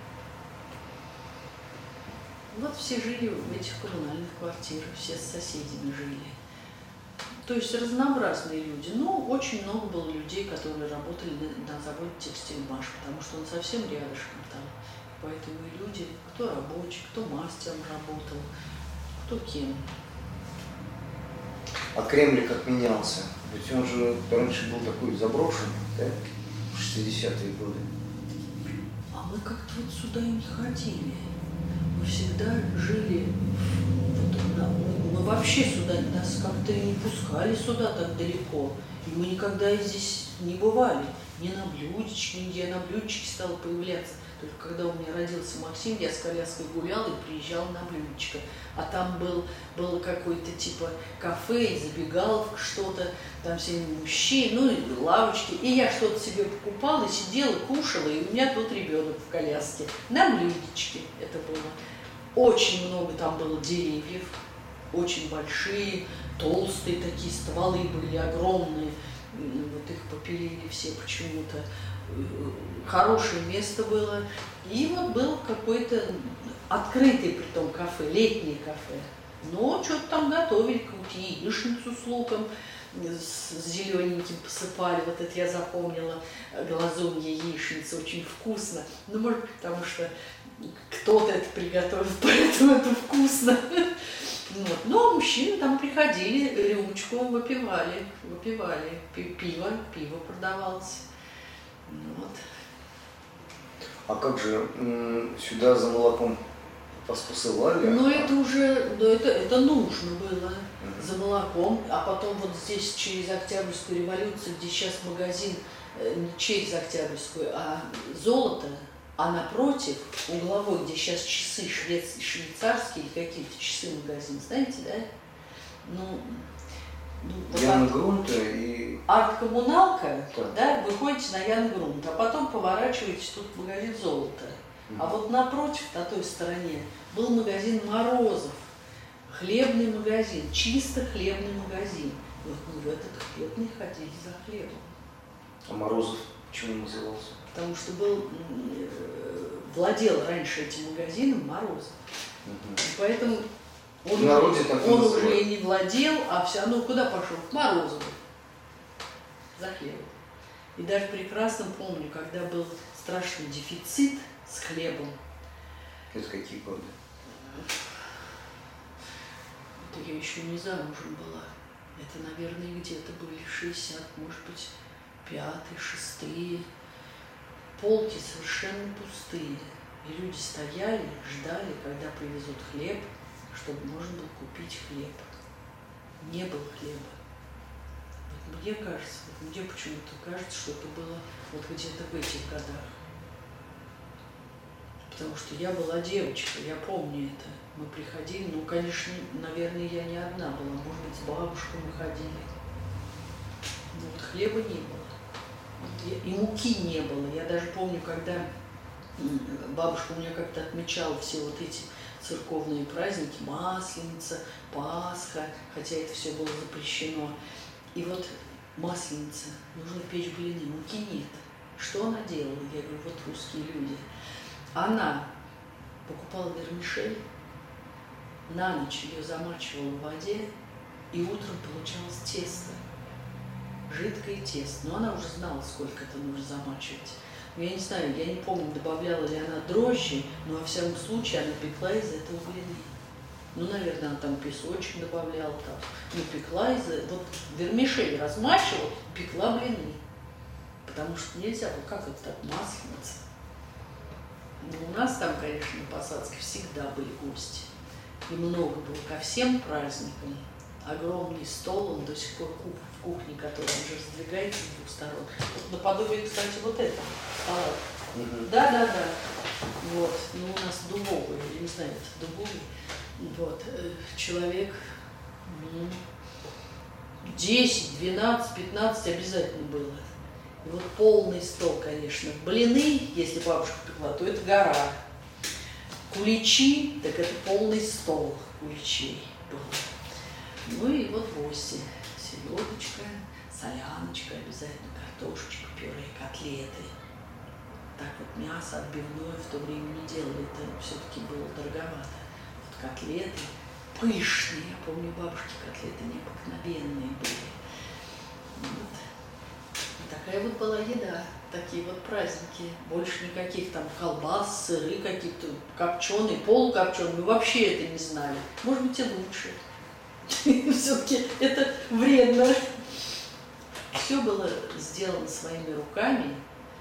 Вот все жили в этих коммунальных квартирах, все с соседями жили. То есть разнообразные люди, но очень много было людей, которые работали на, на заводе «Текстильмаш», потому что он совсем рядышком там. Поэтому и люди, кто рабочий, кто мастером работал, кто кем. А Кремль как менялся? Ведь он же раньше был такой заброшенный, да? В шестидесятые годы. А мы как-то вот сюда и не ходили. Мы всегда жили, вот, да, мы, мы вообще сюда, нас как-то не пускали сюда так далеко. И мы никогда здесь не бывали. Ни на блюдечке, нигде. Я на блюдечке стала появляться. Только когда у меня родился Максим, я с коляской гуляла и приезжала на блюдечко. А там был, было какое-то типа кафе, забегаловка, что-то, там все мужчины, ну и лавочки. И я что-то себе покупала, сидела, кушала, и у меня тут ребенок в коляске. На блюдечке это было. Очень много там было деревьев, очень большие, толстые такие стволы были, огромные. Вот их попилили все почему-то. Хорошее место было. И вот был какой-то открытый притом кафе, летнее кафе. Но что-то там готовили, какую-то яичницу с луком, с зелененьким посыпали. Вот это я запомнила, глазунья яичница, очень вкусно. Ну, может быть, потому что кто-то это приготовил, поэтому это вкусно. Вот. Но мужчины там приходили, рюмочку выпивали, выпивали, пиво, пиво продавалось. Вот. А как же сюда за молоком вас посылали? Ну это уже, ну, это, это нужно было mm-hmm. за молоком, а потом вот здесь через Октябрьскую революцию, где сейчас магазин, не через Октябрьскую, а золото, а напротив, угловой, где сейчас часы швец, швейцарские или какие-то часы магазин, знаете, да? Ну, ну Ян Грунта и... арт-коммуналка, да. Да, вы ходите на Ян Грунт, а потом поворачиваетесь тут в магазин золота. Mm-hmm. А вот напротив, на той стороне, был магазин Морозов, хлебный магазин, чисто хлебный магазин. И вот мы в этот хлебный ходили за хлебом. А Морозов почему назывался? Потому что был, владел раньше этим магазином Морозов. Mm-hmm. И поэтому он, народе он уже и не владел, а все равно куда пошел? К Морозову. За хлебом. И даже прекрасно помню, когда был страшный дефицит с хлебом. Это какие годы? Это я еще не замужем была. Это, наверное, где-то были шестьдесят, может быть, пятые, шестые. Полки совершенно пустые. И люди стояли, ждали, когда привезут хлеб, чтобы можно было купить хлеб. Не было хлеба. Вот мне кажется, вот мне почему-то кажется, что это было вот где-то в этих годах. потому что я была девочка, я помню это. Мы приходили, ну, конечно, наверное, я не одна была, может быть, с бабушкой мы ходили. Но вот хлеба не было. И муки не было. Я даже помню, когда бабушка у меня как-то отмечала все вот эти церковные праздники, Масленица, Пасха, хотя это все было запрещено. И вот Масленица, нужно печь блины, муки нет. Что она делала? Я говорю, вот русские люди. Она покупала вермишель, на ночь ее замачивала в воде, и утром получалось тесто, жидкое тесто. Но она уже знала, сколько это нужно замачивать. Но я не знаю, я не помню, добавляла ли она дрожжи, но во всяком случае она пекла из этого блины. Ну, наверное, она там песочек добавляла, там, ну, пекла из этого. Вот вермишель размачивала, пекла блины. Потому что нельзя было, как это так, Масленица. Ну, у нас там, конечно, на Посадской всегда были гости. И много было ко всем праздникам. Огромный стол, он до сих пор в кухне, который уже раздвигается с двух сторон. Вот наподобие, кстати, вот этого стола. Угу. Да, да, да. Вот. Ну, у нас дубовый, я не знаю, это дубовый. Вот. Человек ну, десять, двенадцать, пятнадцать обязательно было. И вот полный стол, конечно. Блины, если бабушка пекла, то это гора. Куличи, так это полный стол куличей был. Ну и вот гости. Селедочка, соляночка, обязательно картошечка, пюре, котлеты. Так вот мясо отбивное в то время не делали, это все-таки было дороговато. Вот котлеты пышные, я помню, бабушки котлеты необыкновенные были. Вот. И такая вот была еда, такие вот праздники. Больше никаких там колбас, сыры какие-то, копченые, полукопченые, мы вообще это не знали. Может быть, и лучше. Все-таки это вредно. Все было сделано своими руками.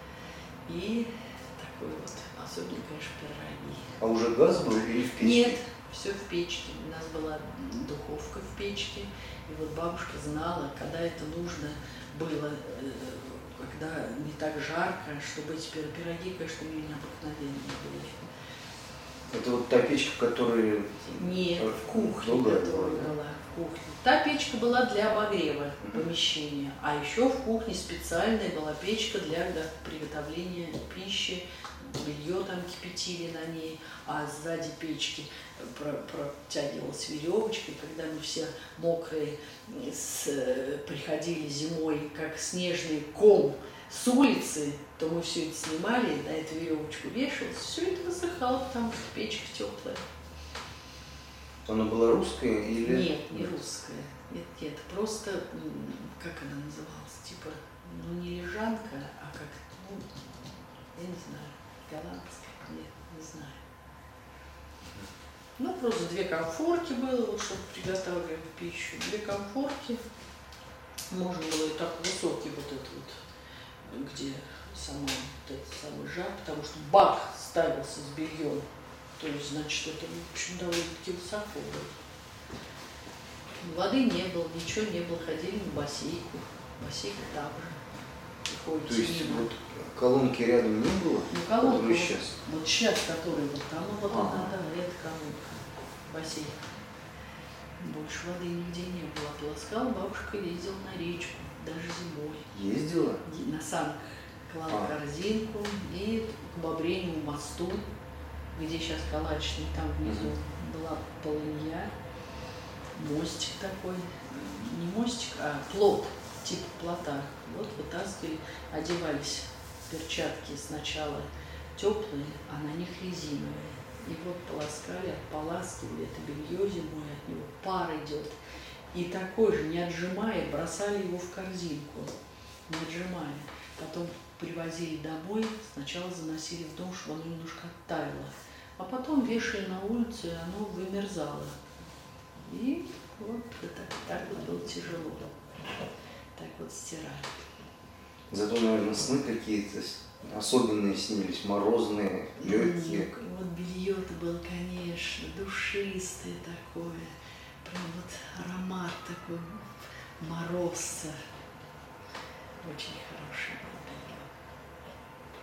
И такой вот, особенно, конечно, пироги. А уже газ был или в печке? Нет, все в печке. У нас была духовка в печке. И вот бабушка знала, когда это нужно было, когда не так жарко, чтобы эти пироги, конечно, у меня необыкновенные были. Это вот та печка, которая... Нет, в кухне, Долго которая была, была, в кухне. Та печка была для обогрева помещения, а еще в кухне специальная была печка для приготовления пищи, белье там кипятили на ней, а сзади печки протягивалась веревочкой, когда мы все мокрые с, приходили зимой, как снежный ком с улицы, то мы все это снимали, на эту веревочку вешалось, все это высыхало, потому что печка теплая. Она была русская или... Нет, не русская. Нет, нет, просто, как она называлась, типа, ну не лежанка, а как, ну, я не знаю, голландская, нет, не знаю. Ну, просто две конфорки было, вот, чтобы приготовить пищу. Две конфорки. Можно было и так высокий вот этот вот, где сама, вот этот самый жар, потому что бак ставился с бельем. То есть, значит, это, в общем, довольно-таки высоко было. Воды не было, ничего не было, ходили на бассейку. Бассейк там же. Приходит То есть мимо. вот колонки рядом не было? Ну, колонка, вот, сейчас. вот сейчас, которая вот там, вот Ага. она, да, это колонка, бассейн. Больше воды нигде не было. Полоскала, бабушка ездила на речку, даже зимой. Ездила? И на санках клала А. корзинку и к Бобреневу мосту, где сейчас Калачный, там внизу Мгм. была полынья, мостик такой, не мостик, а плот, типа плота. Вот вытаскивали, одевались в перчатки сначала теплые, а на них резиновые. И вот полоскали, отполаскивали это белье зимой, от него пар идет. И такой же, не отжимая, бросали его в корзинку, не отжимая. Потом привозили домой, сначала заносили в дом, чтобы оно немножко оттаяло. А потом вешали на улицу, и оно вымерзало. И вот это, так вот было тяжело. Так вот стирали. Зато, наверное, сны какие-то особенные снились, морозные, легкие. Ну, вот белье-то было, конечно, душистое такое. Прям вот аромат такой, морозца. Очень хорошее было белье.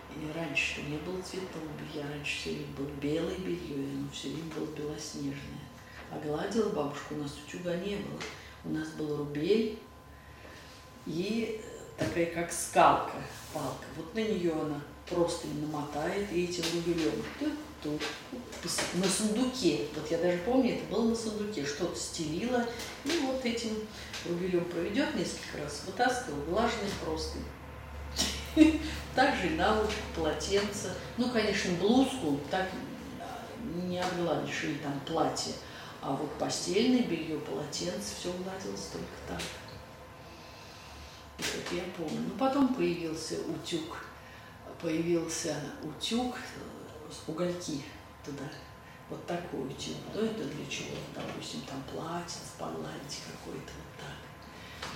И раньше-то не было цветного белья, раньше все время было белое белье, и оно все время было белоснежное. А гладила бабушка, у нас утюга не было. У нас был рубель и такая как скалка, палка. Вот на нее она просто намотает и этим рубелем тут, на сундуке. Вот я даже помню, это было на сундуке, что-то стелила, и вот этим рубелем проведет несколько раз, вытаскивала влажной простынь. Также и наволочку, полотенце. Ну, конечно, блузку так не огладишь, или там платье. А вот постельное белье, полотенце, все гладилось только так. Это я помню. Ну, потом появился утюг. Появился утюг, угольки туда. Вот такой утюг. Ну, это для чего? Допустим, там платье погладить какой-то вот так.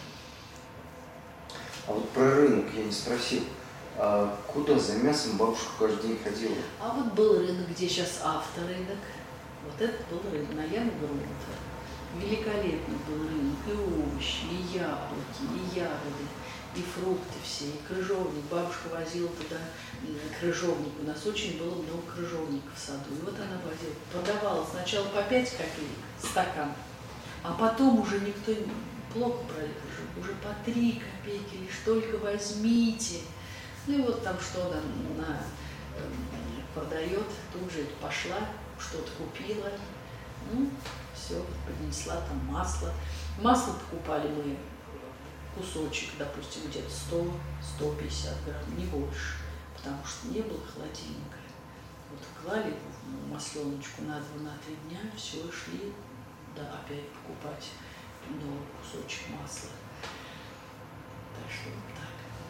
А вот про рынок я не спросил. А куда за мясом бабушка каждый день ходила? А вот был рынок, где сейчас авторынок. Вот это был рынок на Янгрунта. Великолепный был рынок. И овощи, и яблоки, и ягоды, и фрукты все, и крыжовник. Бабушка возила туда крыжовник. У нас очень было много крыжовников в саду. И вот она возила. Продавала сначала по пять копеек стакан, а потом уже никто плохо брали крыжовник. Уже по три копейки, лишь только возьмите. Ну и вот там что она на, э, продает, тут же пошла, что-то купила, ну, все, поднесла там масло. Масло покупали мы кусочек, допустим, где-то сто — сто пятьдесят грамм, не больше, потому что не было холодильника. Вот клали в масленочку на два-три дня, все, шли, да, опять покупать новый кусочек масла. Так что вот так.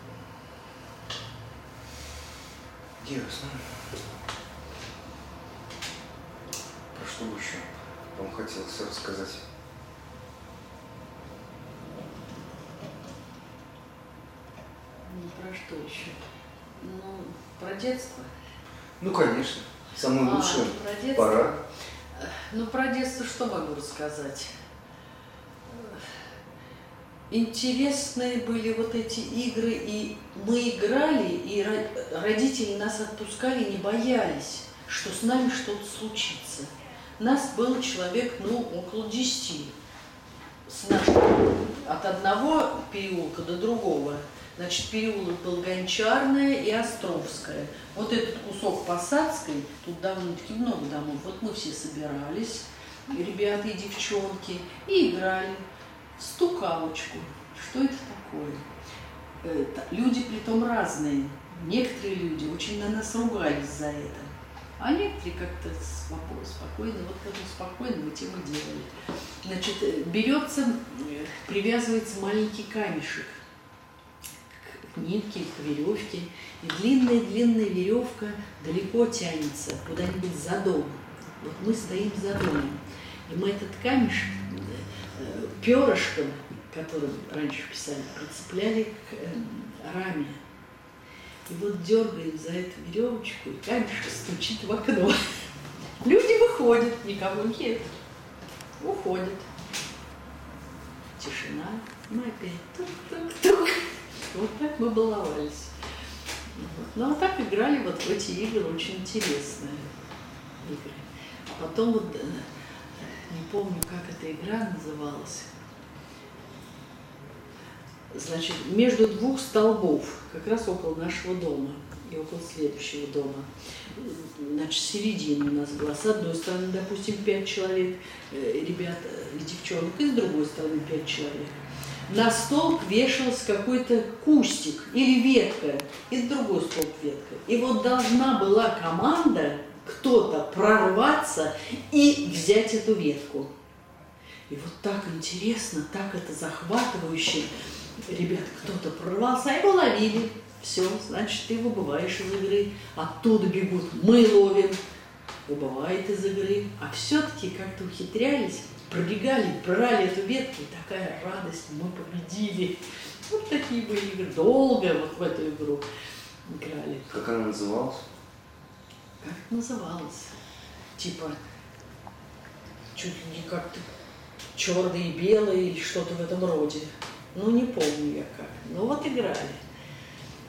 Ясно. Про что бы еще вам хотелось рассказать? Ну, про что еще? Ну, про детство. Ну, конечно. Самое А, лучшее. про детство. Пора. Ну, про детство что могу рассказать? Интересные были вот эти игры, и мы играли, и родители нас отпускали, не боялись, что с нами что-то случится. Нас было человек, ну, около десяти. С нашего, от одного переулка до другого. Значит, переулок был Гончарная и Островская. Вот этот кусок Посадской, тут довольно-таки много домов. Вот мы все собирались, ребята и девчонки, и играли в стукалочку. Что это такое? Это, люди притом разные. Некоторые люди очень на нас ругались за это. А некоторые как-то спокойно, вот как спокойно мы тем и делали. Значит, берется, привязывается маленький камешек к нитке, к веревке, и длинная-длинная веревка далеко тянется, куда-нибудь за дом. Вот мы стоим за домом, и мы этот камешек перышком, которым раньше писали, прицепляли к раме. И вот дергаем за эту веревочку, и камешек стучит в окно. Люди выходят, никого нет. Уходят. Тишина. Мы опять тук-тук-тук. Вот так мы баловались. Вот. Ну, а так играли вот в эти игры, очень интересные игры. А потом вот, не помню, как эта игра называлась. Значит, между двух столбов, как раз около нашего дома и около следующего дома. Значит, середина у нас была. С одной стороны, допустим, пять человек, ребят и девчонок, и с другой стороны пять человек. На столб вешался какой-то кустик или ветка, и с другой столб ветка. И вот должна была команда, кто-то прорваться и взять эту ветку. И вот так интересно, так это захватывающе. Ребят, кто-то прорвался, а его ловили. Все, значит, ты выбываешь из игры. Оттуда бегут, мы ловим. Выбывает из игры. А все-таки как-то ухитрялись, пробегали, брали эту ветку. И такая радость, мы победили. Вот такие были игры. Долго вот в эту игру играли. Как она называлась? Как это называлось? Типа, чуть ли не как-то черное и белое или что-то в этом роде. Ну, не помню я как. Ну, вот играли.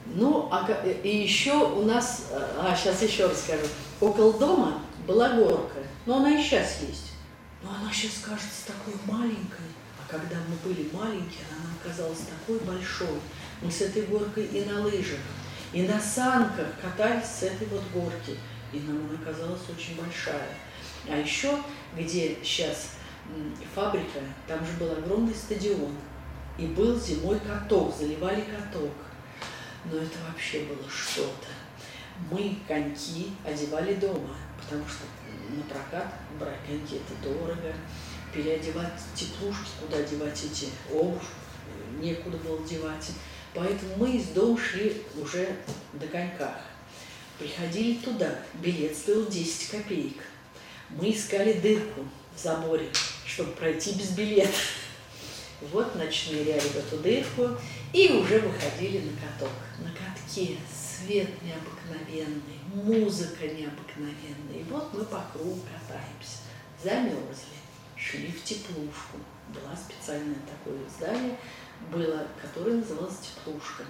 Ну, а, и еще у нас, а сейчас еще расскажу, около дома была горка, но она и сейчас есть. Но она сейчас кажется такой маленькой, а когда мы были маленькие, она оказалась такой большой. Мы с этой горкой и на лыжах, и на санках катались с этой вот горки, и нам она оказалась очень большая. А еще, где сейчас фабрика, там же был огромный стадион, и был зимой каток, заливали каток. Но это вообще было что-то. Мы коньки одевали дома, потому что на прокат брать коньки это дорого. Переодевать теплушки, куда девать эти обувь, некуда было девать. Поэтому мы из дома шли уже на коньках. Приходили туда, билет стоил десять копеек. Мы искали дырку в заборе, чтобы пройти без билета. Вот ныряли в эту дырку и уже выходили на каток. На катке свет необыкновенный, музыка необыкновенная. И вот мы по кругу катаемся. Замерзли, шли в теплушку. Было специальное такое здание, было, которое называлось теплушка.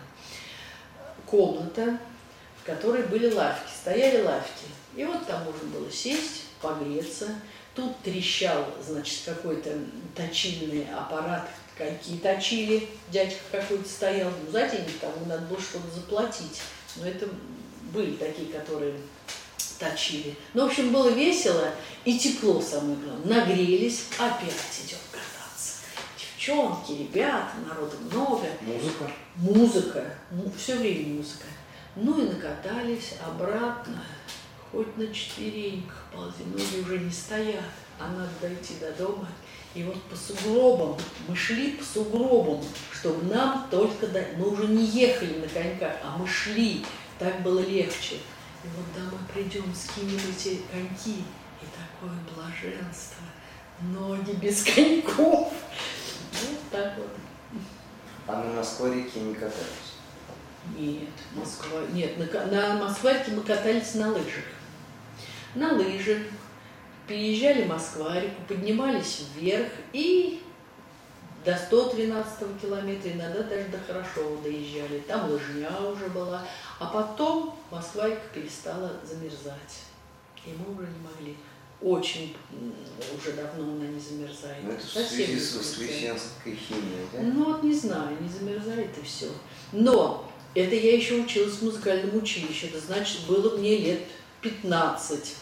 Комната, в которой были лавки, стояли лавки. И вот там можно было сесть, погреться. Тут трещал, значит, какой-то точильный аппарат, какие точили, дядька какой-то стоял, ну, за деньги, кому надо было что-то заплатить. Но это были такие, которые точили. Ну, в общем, было весело и тепло, самое главное. Нагрелись, опять идем кататься. Девчонки, ребята, народу много. Музыка. Музыка, все время музыка. Ну и накатались обратно. Хоть на четвереньках ползи, ноги уже не стоят, а надо дойти до дома. И вот по сугробам, мы шли по сугробам, чтобы нам только до... Мы уже не ехали на коньках, а мы шли, так было легче. И вот домой придем, скинем эти коньки, и такое блаженство, ноги без коньков. Вот так вот. А на Москва-реке не катались? Нет, Москва... Нет, на, на Москва-реке мы катались на лыжах. На лыжах, переезжали Москва-реку, поднимались вверх и до сто тринадцатого километра, иногда даже до Хорошова доезжали. Там лыжня уже была, а потом Москва-река перестала замерзать, и мы уже не могли. Очень уже давно она не замерзает. Но это в Совсем связи с воскресенской химией, да? Ну вот не знаю, не замерзает и все. Но это я еще училась в музыкальном училище, это значит, было мне лет пятнадцать.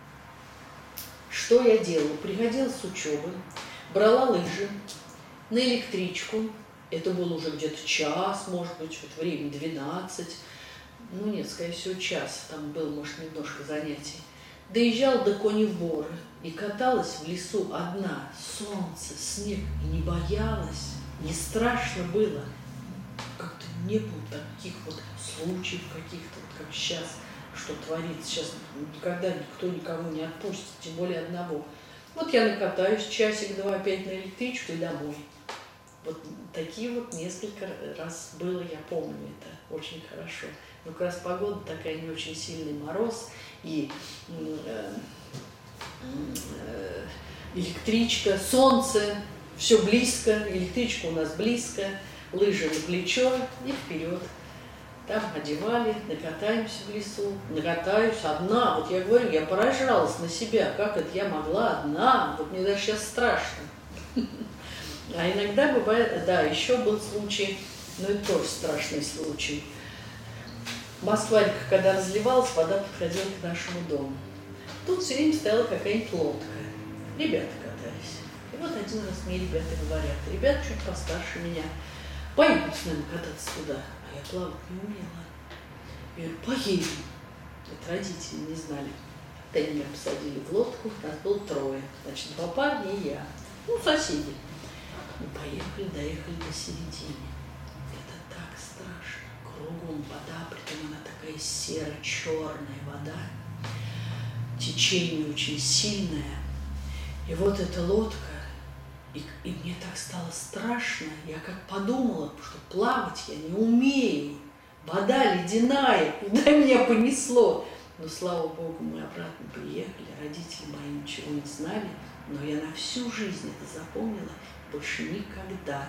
Что я делала? Приходила с учебы, брала лыжи на электричку, это было уже где-то час, может быть, вот время двенадцать, ну нет, скорее всего, час, там было, может, немножко занятий. Доезжала до Коневора и каталась в лесу одна, солнце, снег, и не боялась, не страшно было. Как-то не было таких вот случаев каких-то, вот как сейчас, что творится. Сейчас никогда никто никого не отпустит, тем более одного. Вот я накатаюсь часик-два опять на электричку и домой. Вот такие вот несколько раз было, я помню это очень хорошо. Но как раз погода такая, не очень сильный мороз, и э, э, электричка, солнце, все близко, электричка у нас близко, лыжи на плечо и вперед. Там одевали, накатаемся в лесу, накатаюсь одна. Вот я говорю, я поражалась на себя, как это я могла одна, вот мне даже сейчас страшно. А иногда бывает, да, еще был случай, но это тоже страшный случай. Москва-река, когда разливалась, вода подходила к нашему дому. Тут все время стояла какая-нибудь лодка. Ребята катались. И вот один раз мне ребята говорят, ребята чуть постарше меня, поедем с нами кататься туда. А я плавать не умела. Я говорю, поедем. Это родители не знали. Тогда меня посадили в лодку, нас было трое. Значит, два парня и я. Ну, соседи. Мы поехали, доехали до середины. Это так страшно. Кругом вода, притом она такая серо-черная вода. Течение очень сильное. И вот эта лодка, и, и мне так стало страшно. Я как подумала, что плавать я не умею. Вода ледяная, куда меня понесло. Но, слава Богу, мы обратно приехали. Родители мои ничего не знали. Но я на всю жизнь это запомнила. Больше никогда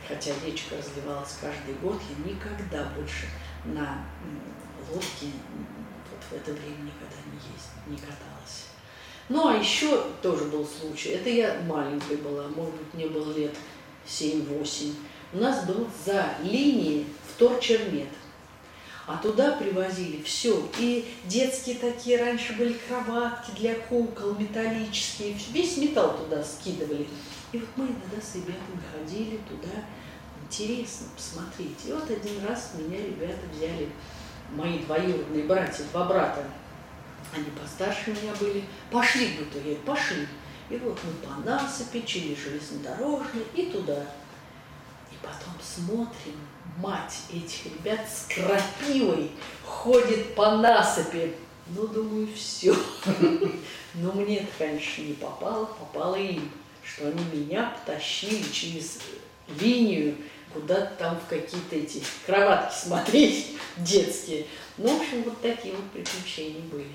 хотя речка разливалась каждый год, я никогда больше на лодке вот в это время никогда не ездила, не каталась. Ну, а еще тоже был случай, это я маленькой была, может быть, мне было лет семь-восемь. У нас был за линией вторчермет, а туда привозили все. И детские такие раньше были кроватки для кукол металлические, весь металл туда скидывали. И вот мы иногда с ребятами ходили туда, интересно посмотреть. И вот один раз меня ребята взяли, мои двоюродные братья, два брата, они постарше меня были, пошли, говорят, я говорю, пошли. И вот мы по насыпи, через железнодорожный и туда. И потом смотрим, мать этих ребят с крапивой ходит по насыпи. Ну, думаю, все. Но мне это, конечно, не попало, попало им, что они меня потащили через линию куда-то там в какие-то эти кроватки смотреть детские. Ну, в общем, вот такие вот приключения были.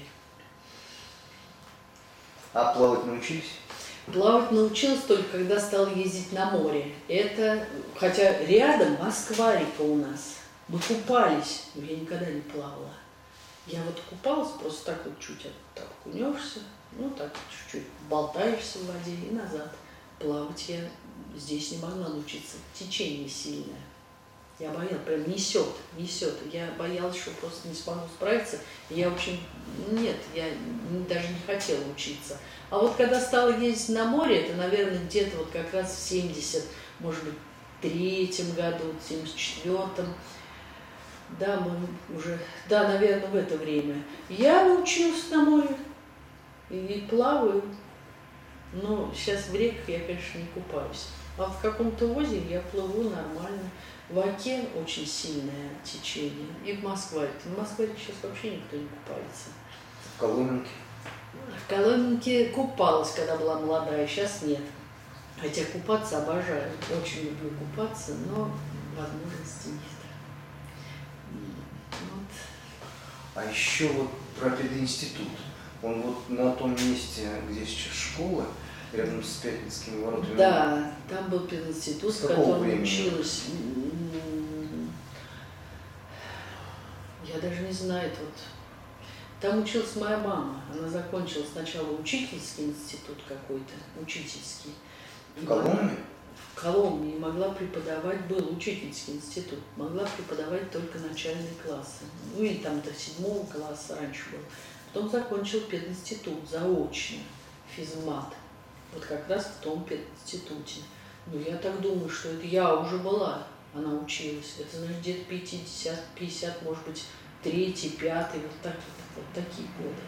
А плавать научились? Плавать научилась только, когда стала ездить на море. Это, хотя рядом Москва-река у нас. Мы купались, но я никогда не плавала. Я вот купалась, просто так вот чуть так окунешься, ну так чуть-чуть болтаешься в воде и назад. Плавать я здесь не могла научиться, течение сильное. Я боялась, прям несет, несет. Я боялась, что просто не смогу справиться. Я, в общем, нет, я даже не хотела учиться. А вот когда стала ездить на море, это, наверное, где-то вот как раз в семьдесят, может быть, третьем году, в семьдесят четвёртом. Да, мы уже, да, наверное, в это время. Я научилась на море и плаваю. Но сейчас в реках я, конечно, не купаюсь. А в каком-то озере я плыву нормально. В Оке очень сильное течение. И в Москве. В Москве сейчас вообще никто не купается. В Коломенке? В Коломенке купалась, когда была молодая, сейчас нет. Хотя купаться обожаю. Очень люблю купаться, но возможности нет. Вот. А еще вот про пединститут. Он вот на том месте, где сейчас школа, рядом с Пятницкими воротами. Да, там был пединститут, в котором времени? училась. Я даже не знаю, вот. Там училась моя мама. Она закончила сначала учительский институт какой-то, учительский. В Коломне? В Коломне. И могла преподавать, был учительский институт, могла преподавать только начальные классы. Ну или там до седьмого класса раньше был. Потом закончил пединститут заочно, физмат. Вот как раз в том пединституте. Ну, я так думаю, что это я уже была, она училась. Это, значит, где-то пятьдесят, пятьдесят, может быть, третий, пятый, вот, так, вот, вот такие годы.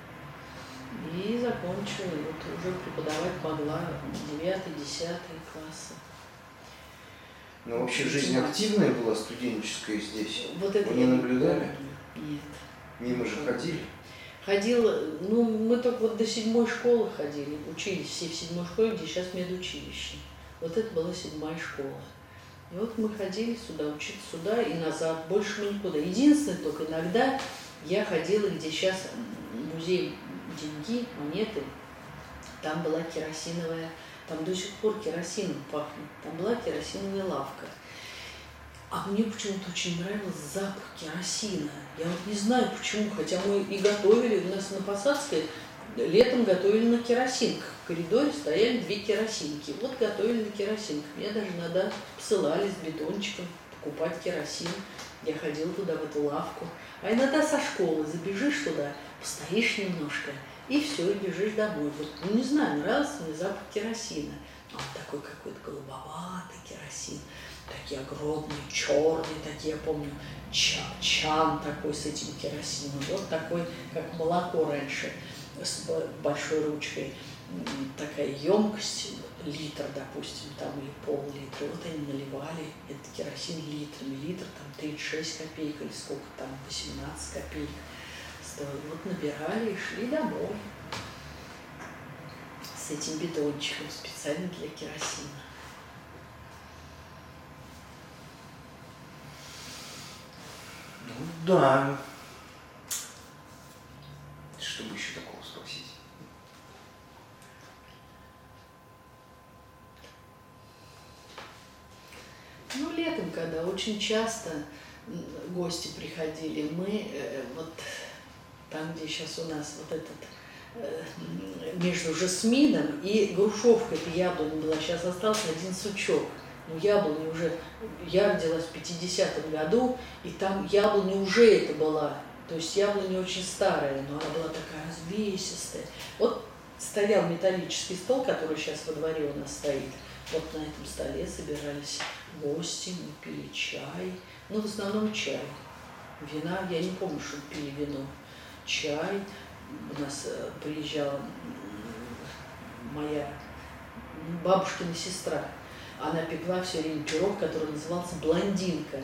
И закончила, и вот уже преподавать могла девятый, десятый классы. Ну, вообще жизнь активная была, студенческая здесь? Вот это Вы не наблюдали? Нет. Мимо же ходили? Ходила, ну, мы только вот до седьмой школы ходили, учились все в седьмой школе, где сейчас медучилище. Вот это была седьмая школа. И вот мы ходили сюда, учиться сюда и назад, больше мы никуда. Единственное, только иногда я ходила, где сейчас музей деньги, монеты, там была керосиновая, там до сих пор керосином пахнет, там была керосиновая лавка. А мне почему-то очень нравился запах керосина. Я вот не знаю почему, хотя мы и готовили, у нас на Посадской летом готовили на керосинках. В коридоре стояли две керосинки. Вот готовили на керосинках. Меня даже иногда посылали с бетончиком покупать керосин. Я ходила туда, в эту лавку. А иногда со школы забежишь туда, постоишь немножко, и все, и бежишь домой. Вот, ну не знаю, нравился мне запах керосина. Он такой какой-то голубоватый керосин. Такие огромные, черные, такие, я помню, чан, чан такой с этим керосином. Вот такой, как молоко раньше, с большой ручкой. Такая емкость, литр, допустим, там или пол-литра. Вот они наливали этот керосин литрами. Литр там тридцать шесть копеек или сколько там, восемнадцать копеек стоил. Вот набирали и шли домой с этим бидончиком специально для керосина. Ну да. Что бы еще такого спросить? когда очень часто гости приходили, мы э, вот там, где сейчас у нас вот этот э, между жасмином и грушевкой, это яблоня была, сейчас остался один сучок. Ну, яблоня уже, я родилась в пятидесятом году, и там яблоня уже это была. То есть яблоня очень старая, но она была такая развесистая. Вот стоял металлический стол, который сейчас во дворе у нас стоит. Вот на этом столе собирались гости, мы пили чай. Ну, в основном чай. Вина, я не помню, что пили вино. Чай. У нас приезжала моя бабушкина сестра. Она пекла все время пирог, который назывался блондинка.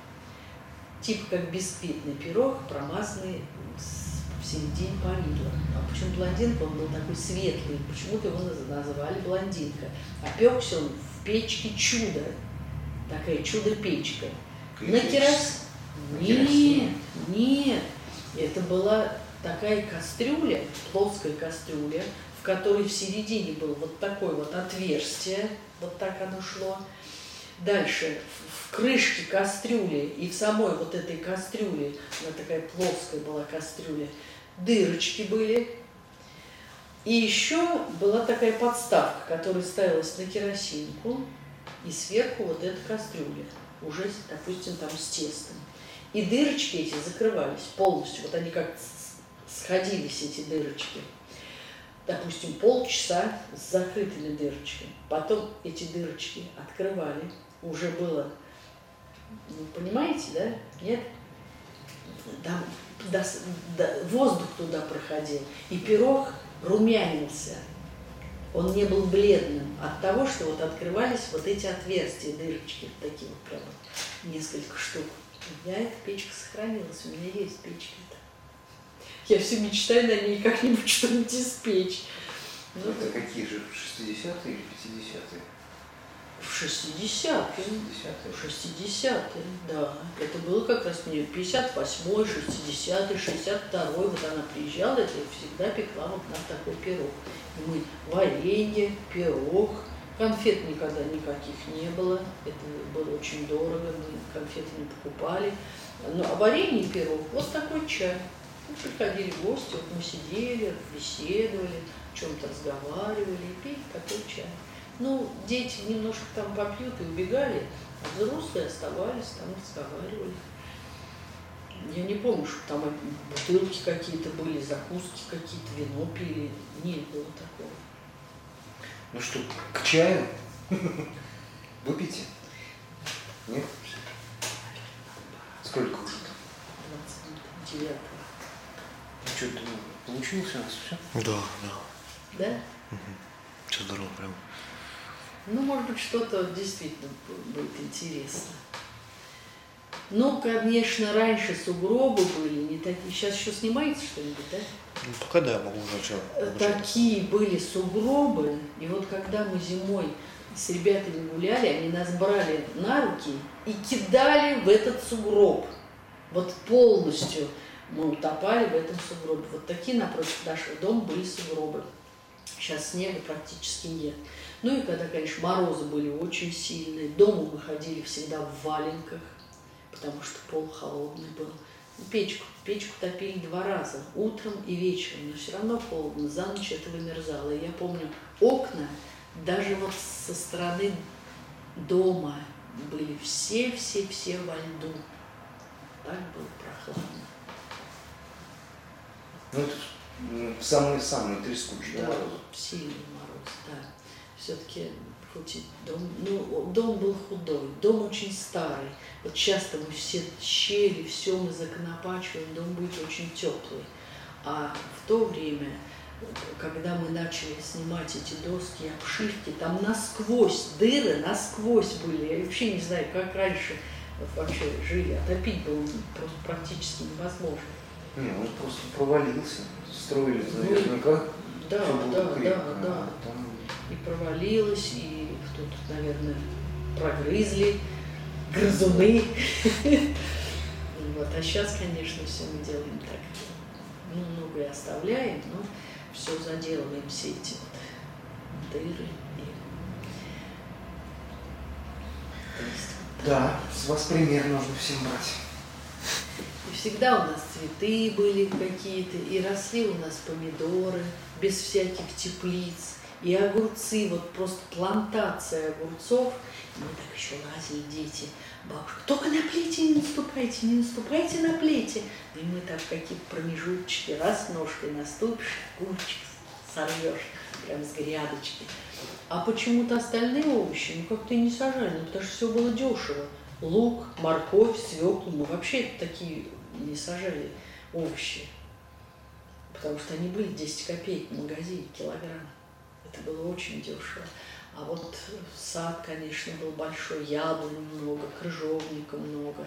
Типа как бисквитный пирог, промазанный в середине повидлом. А почему блондинка? Он был такой светлый, почему-то его назвали блондинка. А пекся он в печке чудо. Такая чудо-печка. На керос... Нет, нет. Это была такая кастрюля, плоская кастрюля, в которой в середине было вот такое вот отверстие, вот так оно шло. Дальше в крышке кастрюли и в самой вот этой кастрюле, она такая плоская была кастрюля, дырочки были. И еще была такая подставка, которая ставилась на керосинку, и сверху вот эта кастрюля, уже, допустим, там с тестом. И дырочки эти закрывались полностью, вот они как сходились, эти дырочки. Допустим, полчаса с закрытыми дырочками. Потом эти дырочки открывали. Уже было, вы понимаете, да? Нет? Там до, до, воздух туда проходил. И пирог румянился. Он не был бледным от того, что вот открывались вот эти отверстия, дырочки, такие вот прямо несколько штук. У меня эта печка сохранилась, у меня есть печка-то. Я все мечтаю на ней как-нибудь что-нибудь испечь. Ну, это какие же, шестидесятые или пятидесятые? В шестидесятые. В шестидесятые, да. Это было как раз мне пятьдесят восьмой, шестидесятый, шестьдесят второй. Вот она приезжала, это всегда пекла вот нам такой пирог. И мы варенье, пирог, конфет никогда никаких не было. Это было очень дорого, мы конфеты не покупали. Ну, а варенье и пирог, вот такой чай. Ну, приходили гости, вот мы сидели, беседовали, о чем-то разговаривали и пили такой чай. Ну, дети немножко там попьют и убегали, а взрослые оставались, там разговаривали. Я не помню, что там бутылки какие-то были, закуски какие-то, вино пили. Нет, было такого. Ну что, к чаю? Выпейте? Нет? Сколько уже там? двадцать девятого. Ну что, думаю, получилось у нас все? Да, да. Да? Угу. Все здорово прям. Ну, может быть, что-то действительно будет интересно. Ну, конечно, раньше сугробы были не такие. Сейчас еще снимается что-нибудь, да? Ну, пока да, могу начать. Такие были сугробы. И вот когда мы зимой с ребятами гуляли, они нас брали на руки и кидали в этот сугроб. Вот полностью мы утопали в этом сугробе. Вот такие напротив нашего дома были сугробы. Сейчас снега практически нет. Ну и когда, конечно, морозы были очень сильные, дома мы ходили всегда в валенках, потому что пол холодный был. Печку, печку топили два раза, утром и вечером, но все равно холодно, за ночь это вымерзало. И я помню, окна даже вот со стороны дома были все-все-все во льду. Так было прохладно. Ну, это самые-самые трескучие Да, морозы. сильный мороз, да. Все-таки хоть и дом, ну, дом был худой, дом очень старый. Вот часто мы все щели, все мы законопачиваем, дом будет очень теплый. А в то время, когда мы начали снимать эти доски, обшивки, там насквозь, дыры насквозь были. Я вообще не знаю, как раньше вообще жили. Отопить было просто практически невозможно. Не, он просто провалился. Строили наверняка. Да, все да, было да, крепко, да. а там... И провалилось, и тут, наверное, прогрызли грызуны. Вот. А сейчас, конечно, все мы делаем так. Ну, многое оставляем, но все заделываем, все эти вот дыры. И... То есть вот Да, с вас пример нужно всем брать. И всегда у нас цветы были какие-то, и росли у нас помидоры без всяких теплиц, и огурцы, вот просто плантация огурцов. И мы так еще лазили, дети. Бабушка, только на плете не наступайте, не наступайте на плете. И мы так в какие-то промежуточки, раз ножкой наступишь, курчик сорвешь, прям с грядочки. А почему-то остальные овощи, ну как-то и не сажали, ну, потому что все было дешево. Лук, морковь, свеклу, мы вообще такие не сажали овощи, потому что они были десять копеек в магазине, килограмм. Это было очень дешево. А вот сад, конечно, был большой, яблонь много, крыжовника много.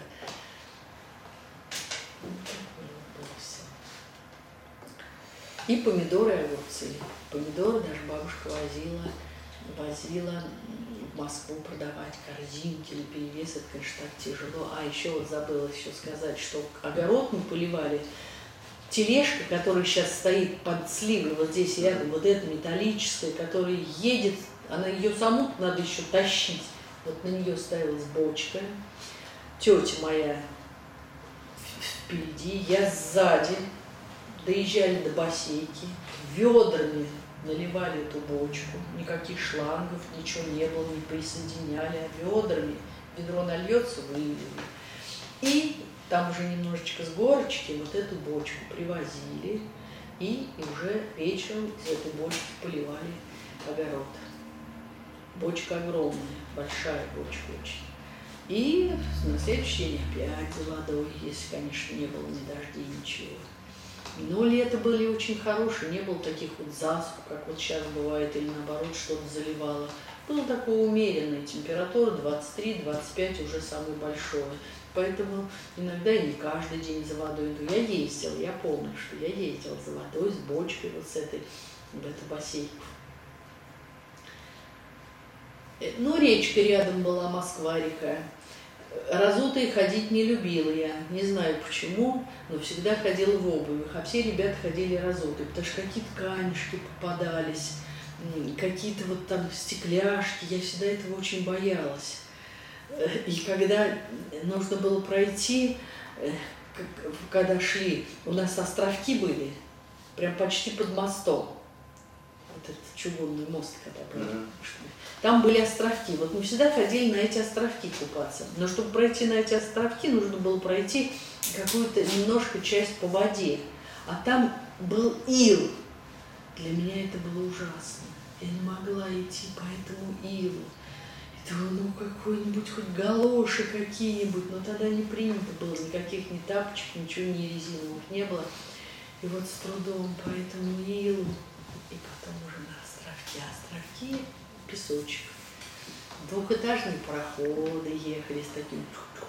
И помидоры, и огурцы. Помидоры даже бабушка возила, возила в Москву продавать корзинки на перевес. Это, конечно, так тяжело. А еще вот забыла еще сказать, что огород мы поливали. Тележка, которая сейчас стоит под сливой, вот здесь рядом, вот эта металлическая, которая едет, она ее саму надо еще тащить. Вот на нее ставилась бочка. Тетя моя впереди, я сзади. Доезжали до бассейки, ведрами наливали эту бочку, никаких шлангов, ничего не было, не присоединяли, а ведрами ведро нальется, вылили. И там уже немножечко с горочки вот эту бочку привозили, и уже вечером из этой бочки поливали огород. Бочка огромная, большая бочка очень. И на следующий день опять за водой, если, конечно, не было ни дождей, ничего. Но лето были очень хорошие, не было таких вот засух, как вот сейчас бывает, или наоборот что-то заливало. Была такая умеренная температура, двадцать три — двадцать пять уже самое большое. Поэтому иногда и не каждый день за водой иду. Я ездила, я помню, что я ездила за водой, с бочкой вот с этой, в эту бассейку. Ну, речка рядом была, Москва-река. Разутой ходить не любила я, не знаю почему, но всегда ходила в обувях, а все ребята ходили разутые, потому что какие-то камешки попадались, какие-то вот там стекляшки, я всегда этого очень боялась. И когда нужно было пройти, когда шли, у нас островки были, прям почти под мостом. Вот этот чугунный мост, когда был. Mm-hmm. Там были островки. Вот мы всегда ходили на эти островки купаться. Но чтобы пройти на эти островки, нужно было пройти какую-то немножко часть по воде. А там был ил. Для меня это было ужасно. Я не могла идти по этому илу. И думала, ну какой-нибудь хоть галоши какие-нибудь. Но тогда не принято было никаких ни тапочек, ничего, ни резиновых не было. И вот с трудом по этому илу. И потом уже на островки. Островки, песочек. Двухэтажные пароходы ехали с таким...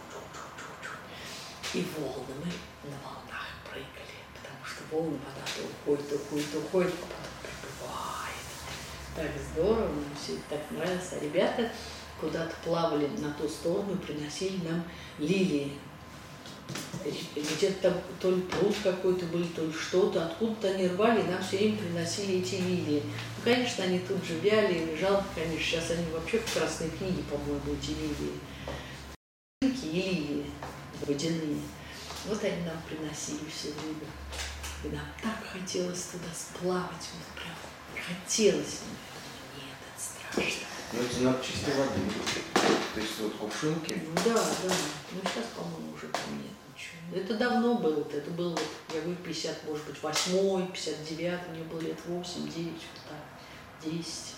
И волны мы на волнах прыгали, потому что волны, вода то уходит, уходит, уходит, а потом прибывает. Так здорово, нам все это так нравилось. А ребята куда-то плавали на ту сторону и приносили нам лилии. Где-то там то ли пруд какой-то был, то ли что-то, откуда-то они рвали, и нам все время приносили эти лилии. Ну, конечно, они тут же вяли, жалко, конечно, сейчас они вообще в Красной книге, по-моему, эти лилии. И лилии водяные. Вот они нам приносили все время. И нам так хотелось туда сплавать, вот прям хотелось. Нет, это страшно. Ну, это надо чистой воды. То есть вот кувшинки. Ну, да, да. Ну, сейчас, по-моему, уже там нет ничего. Это давно было. Это было, я говорю, пятьдесят, может быть, восьмой, пятьдесят девятый, мне было лет восемь, девять, вот так, десять.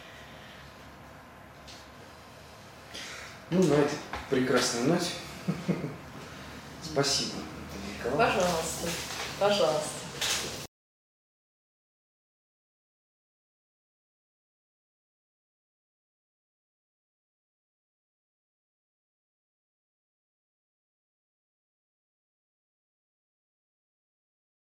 Ну, на этой прекрасной ноте. Спасибо, Николай. Пожалуйста, пожалуйста.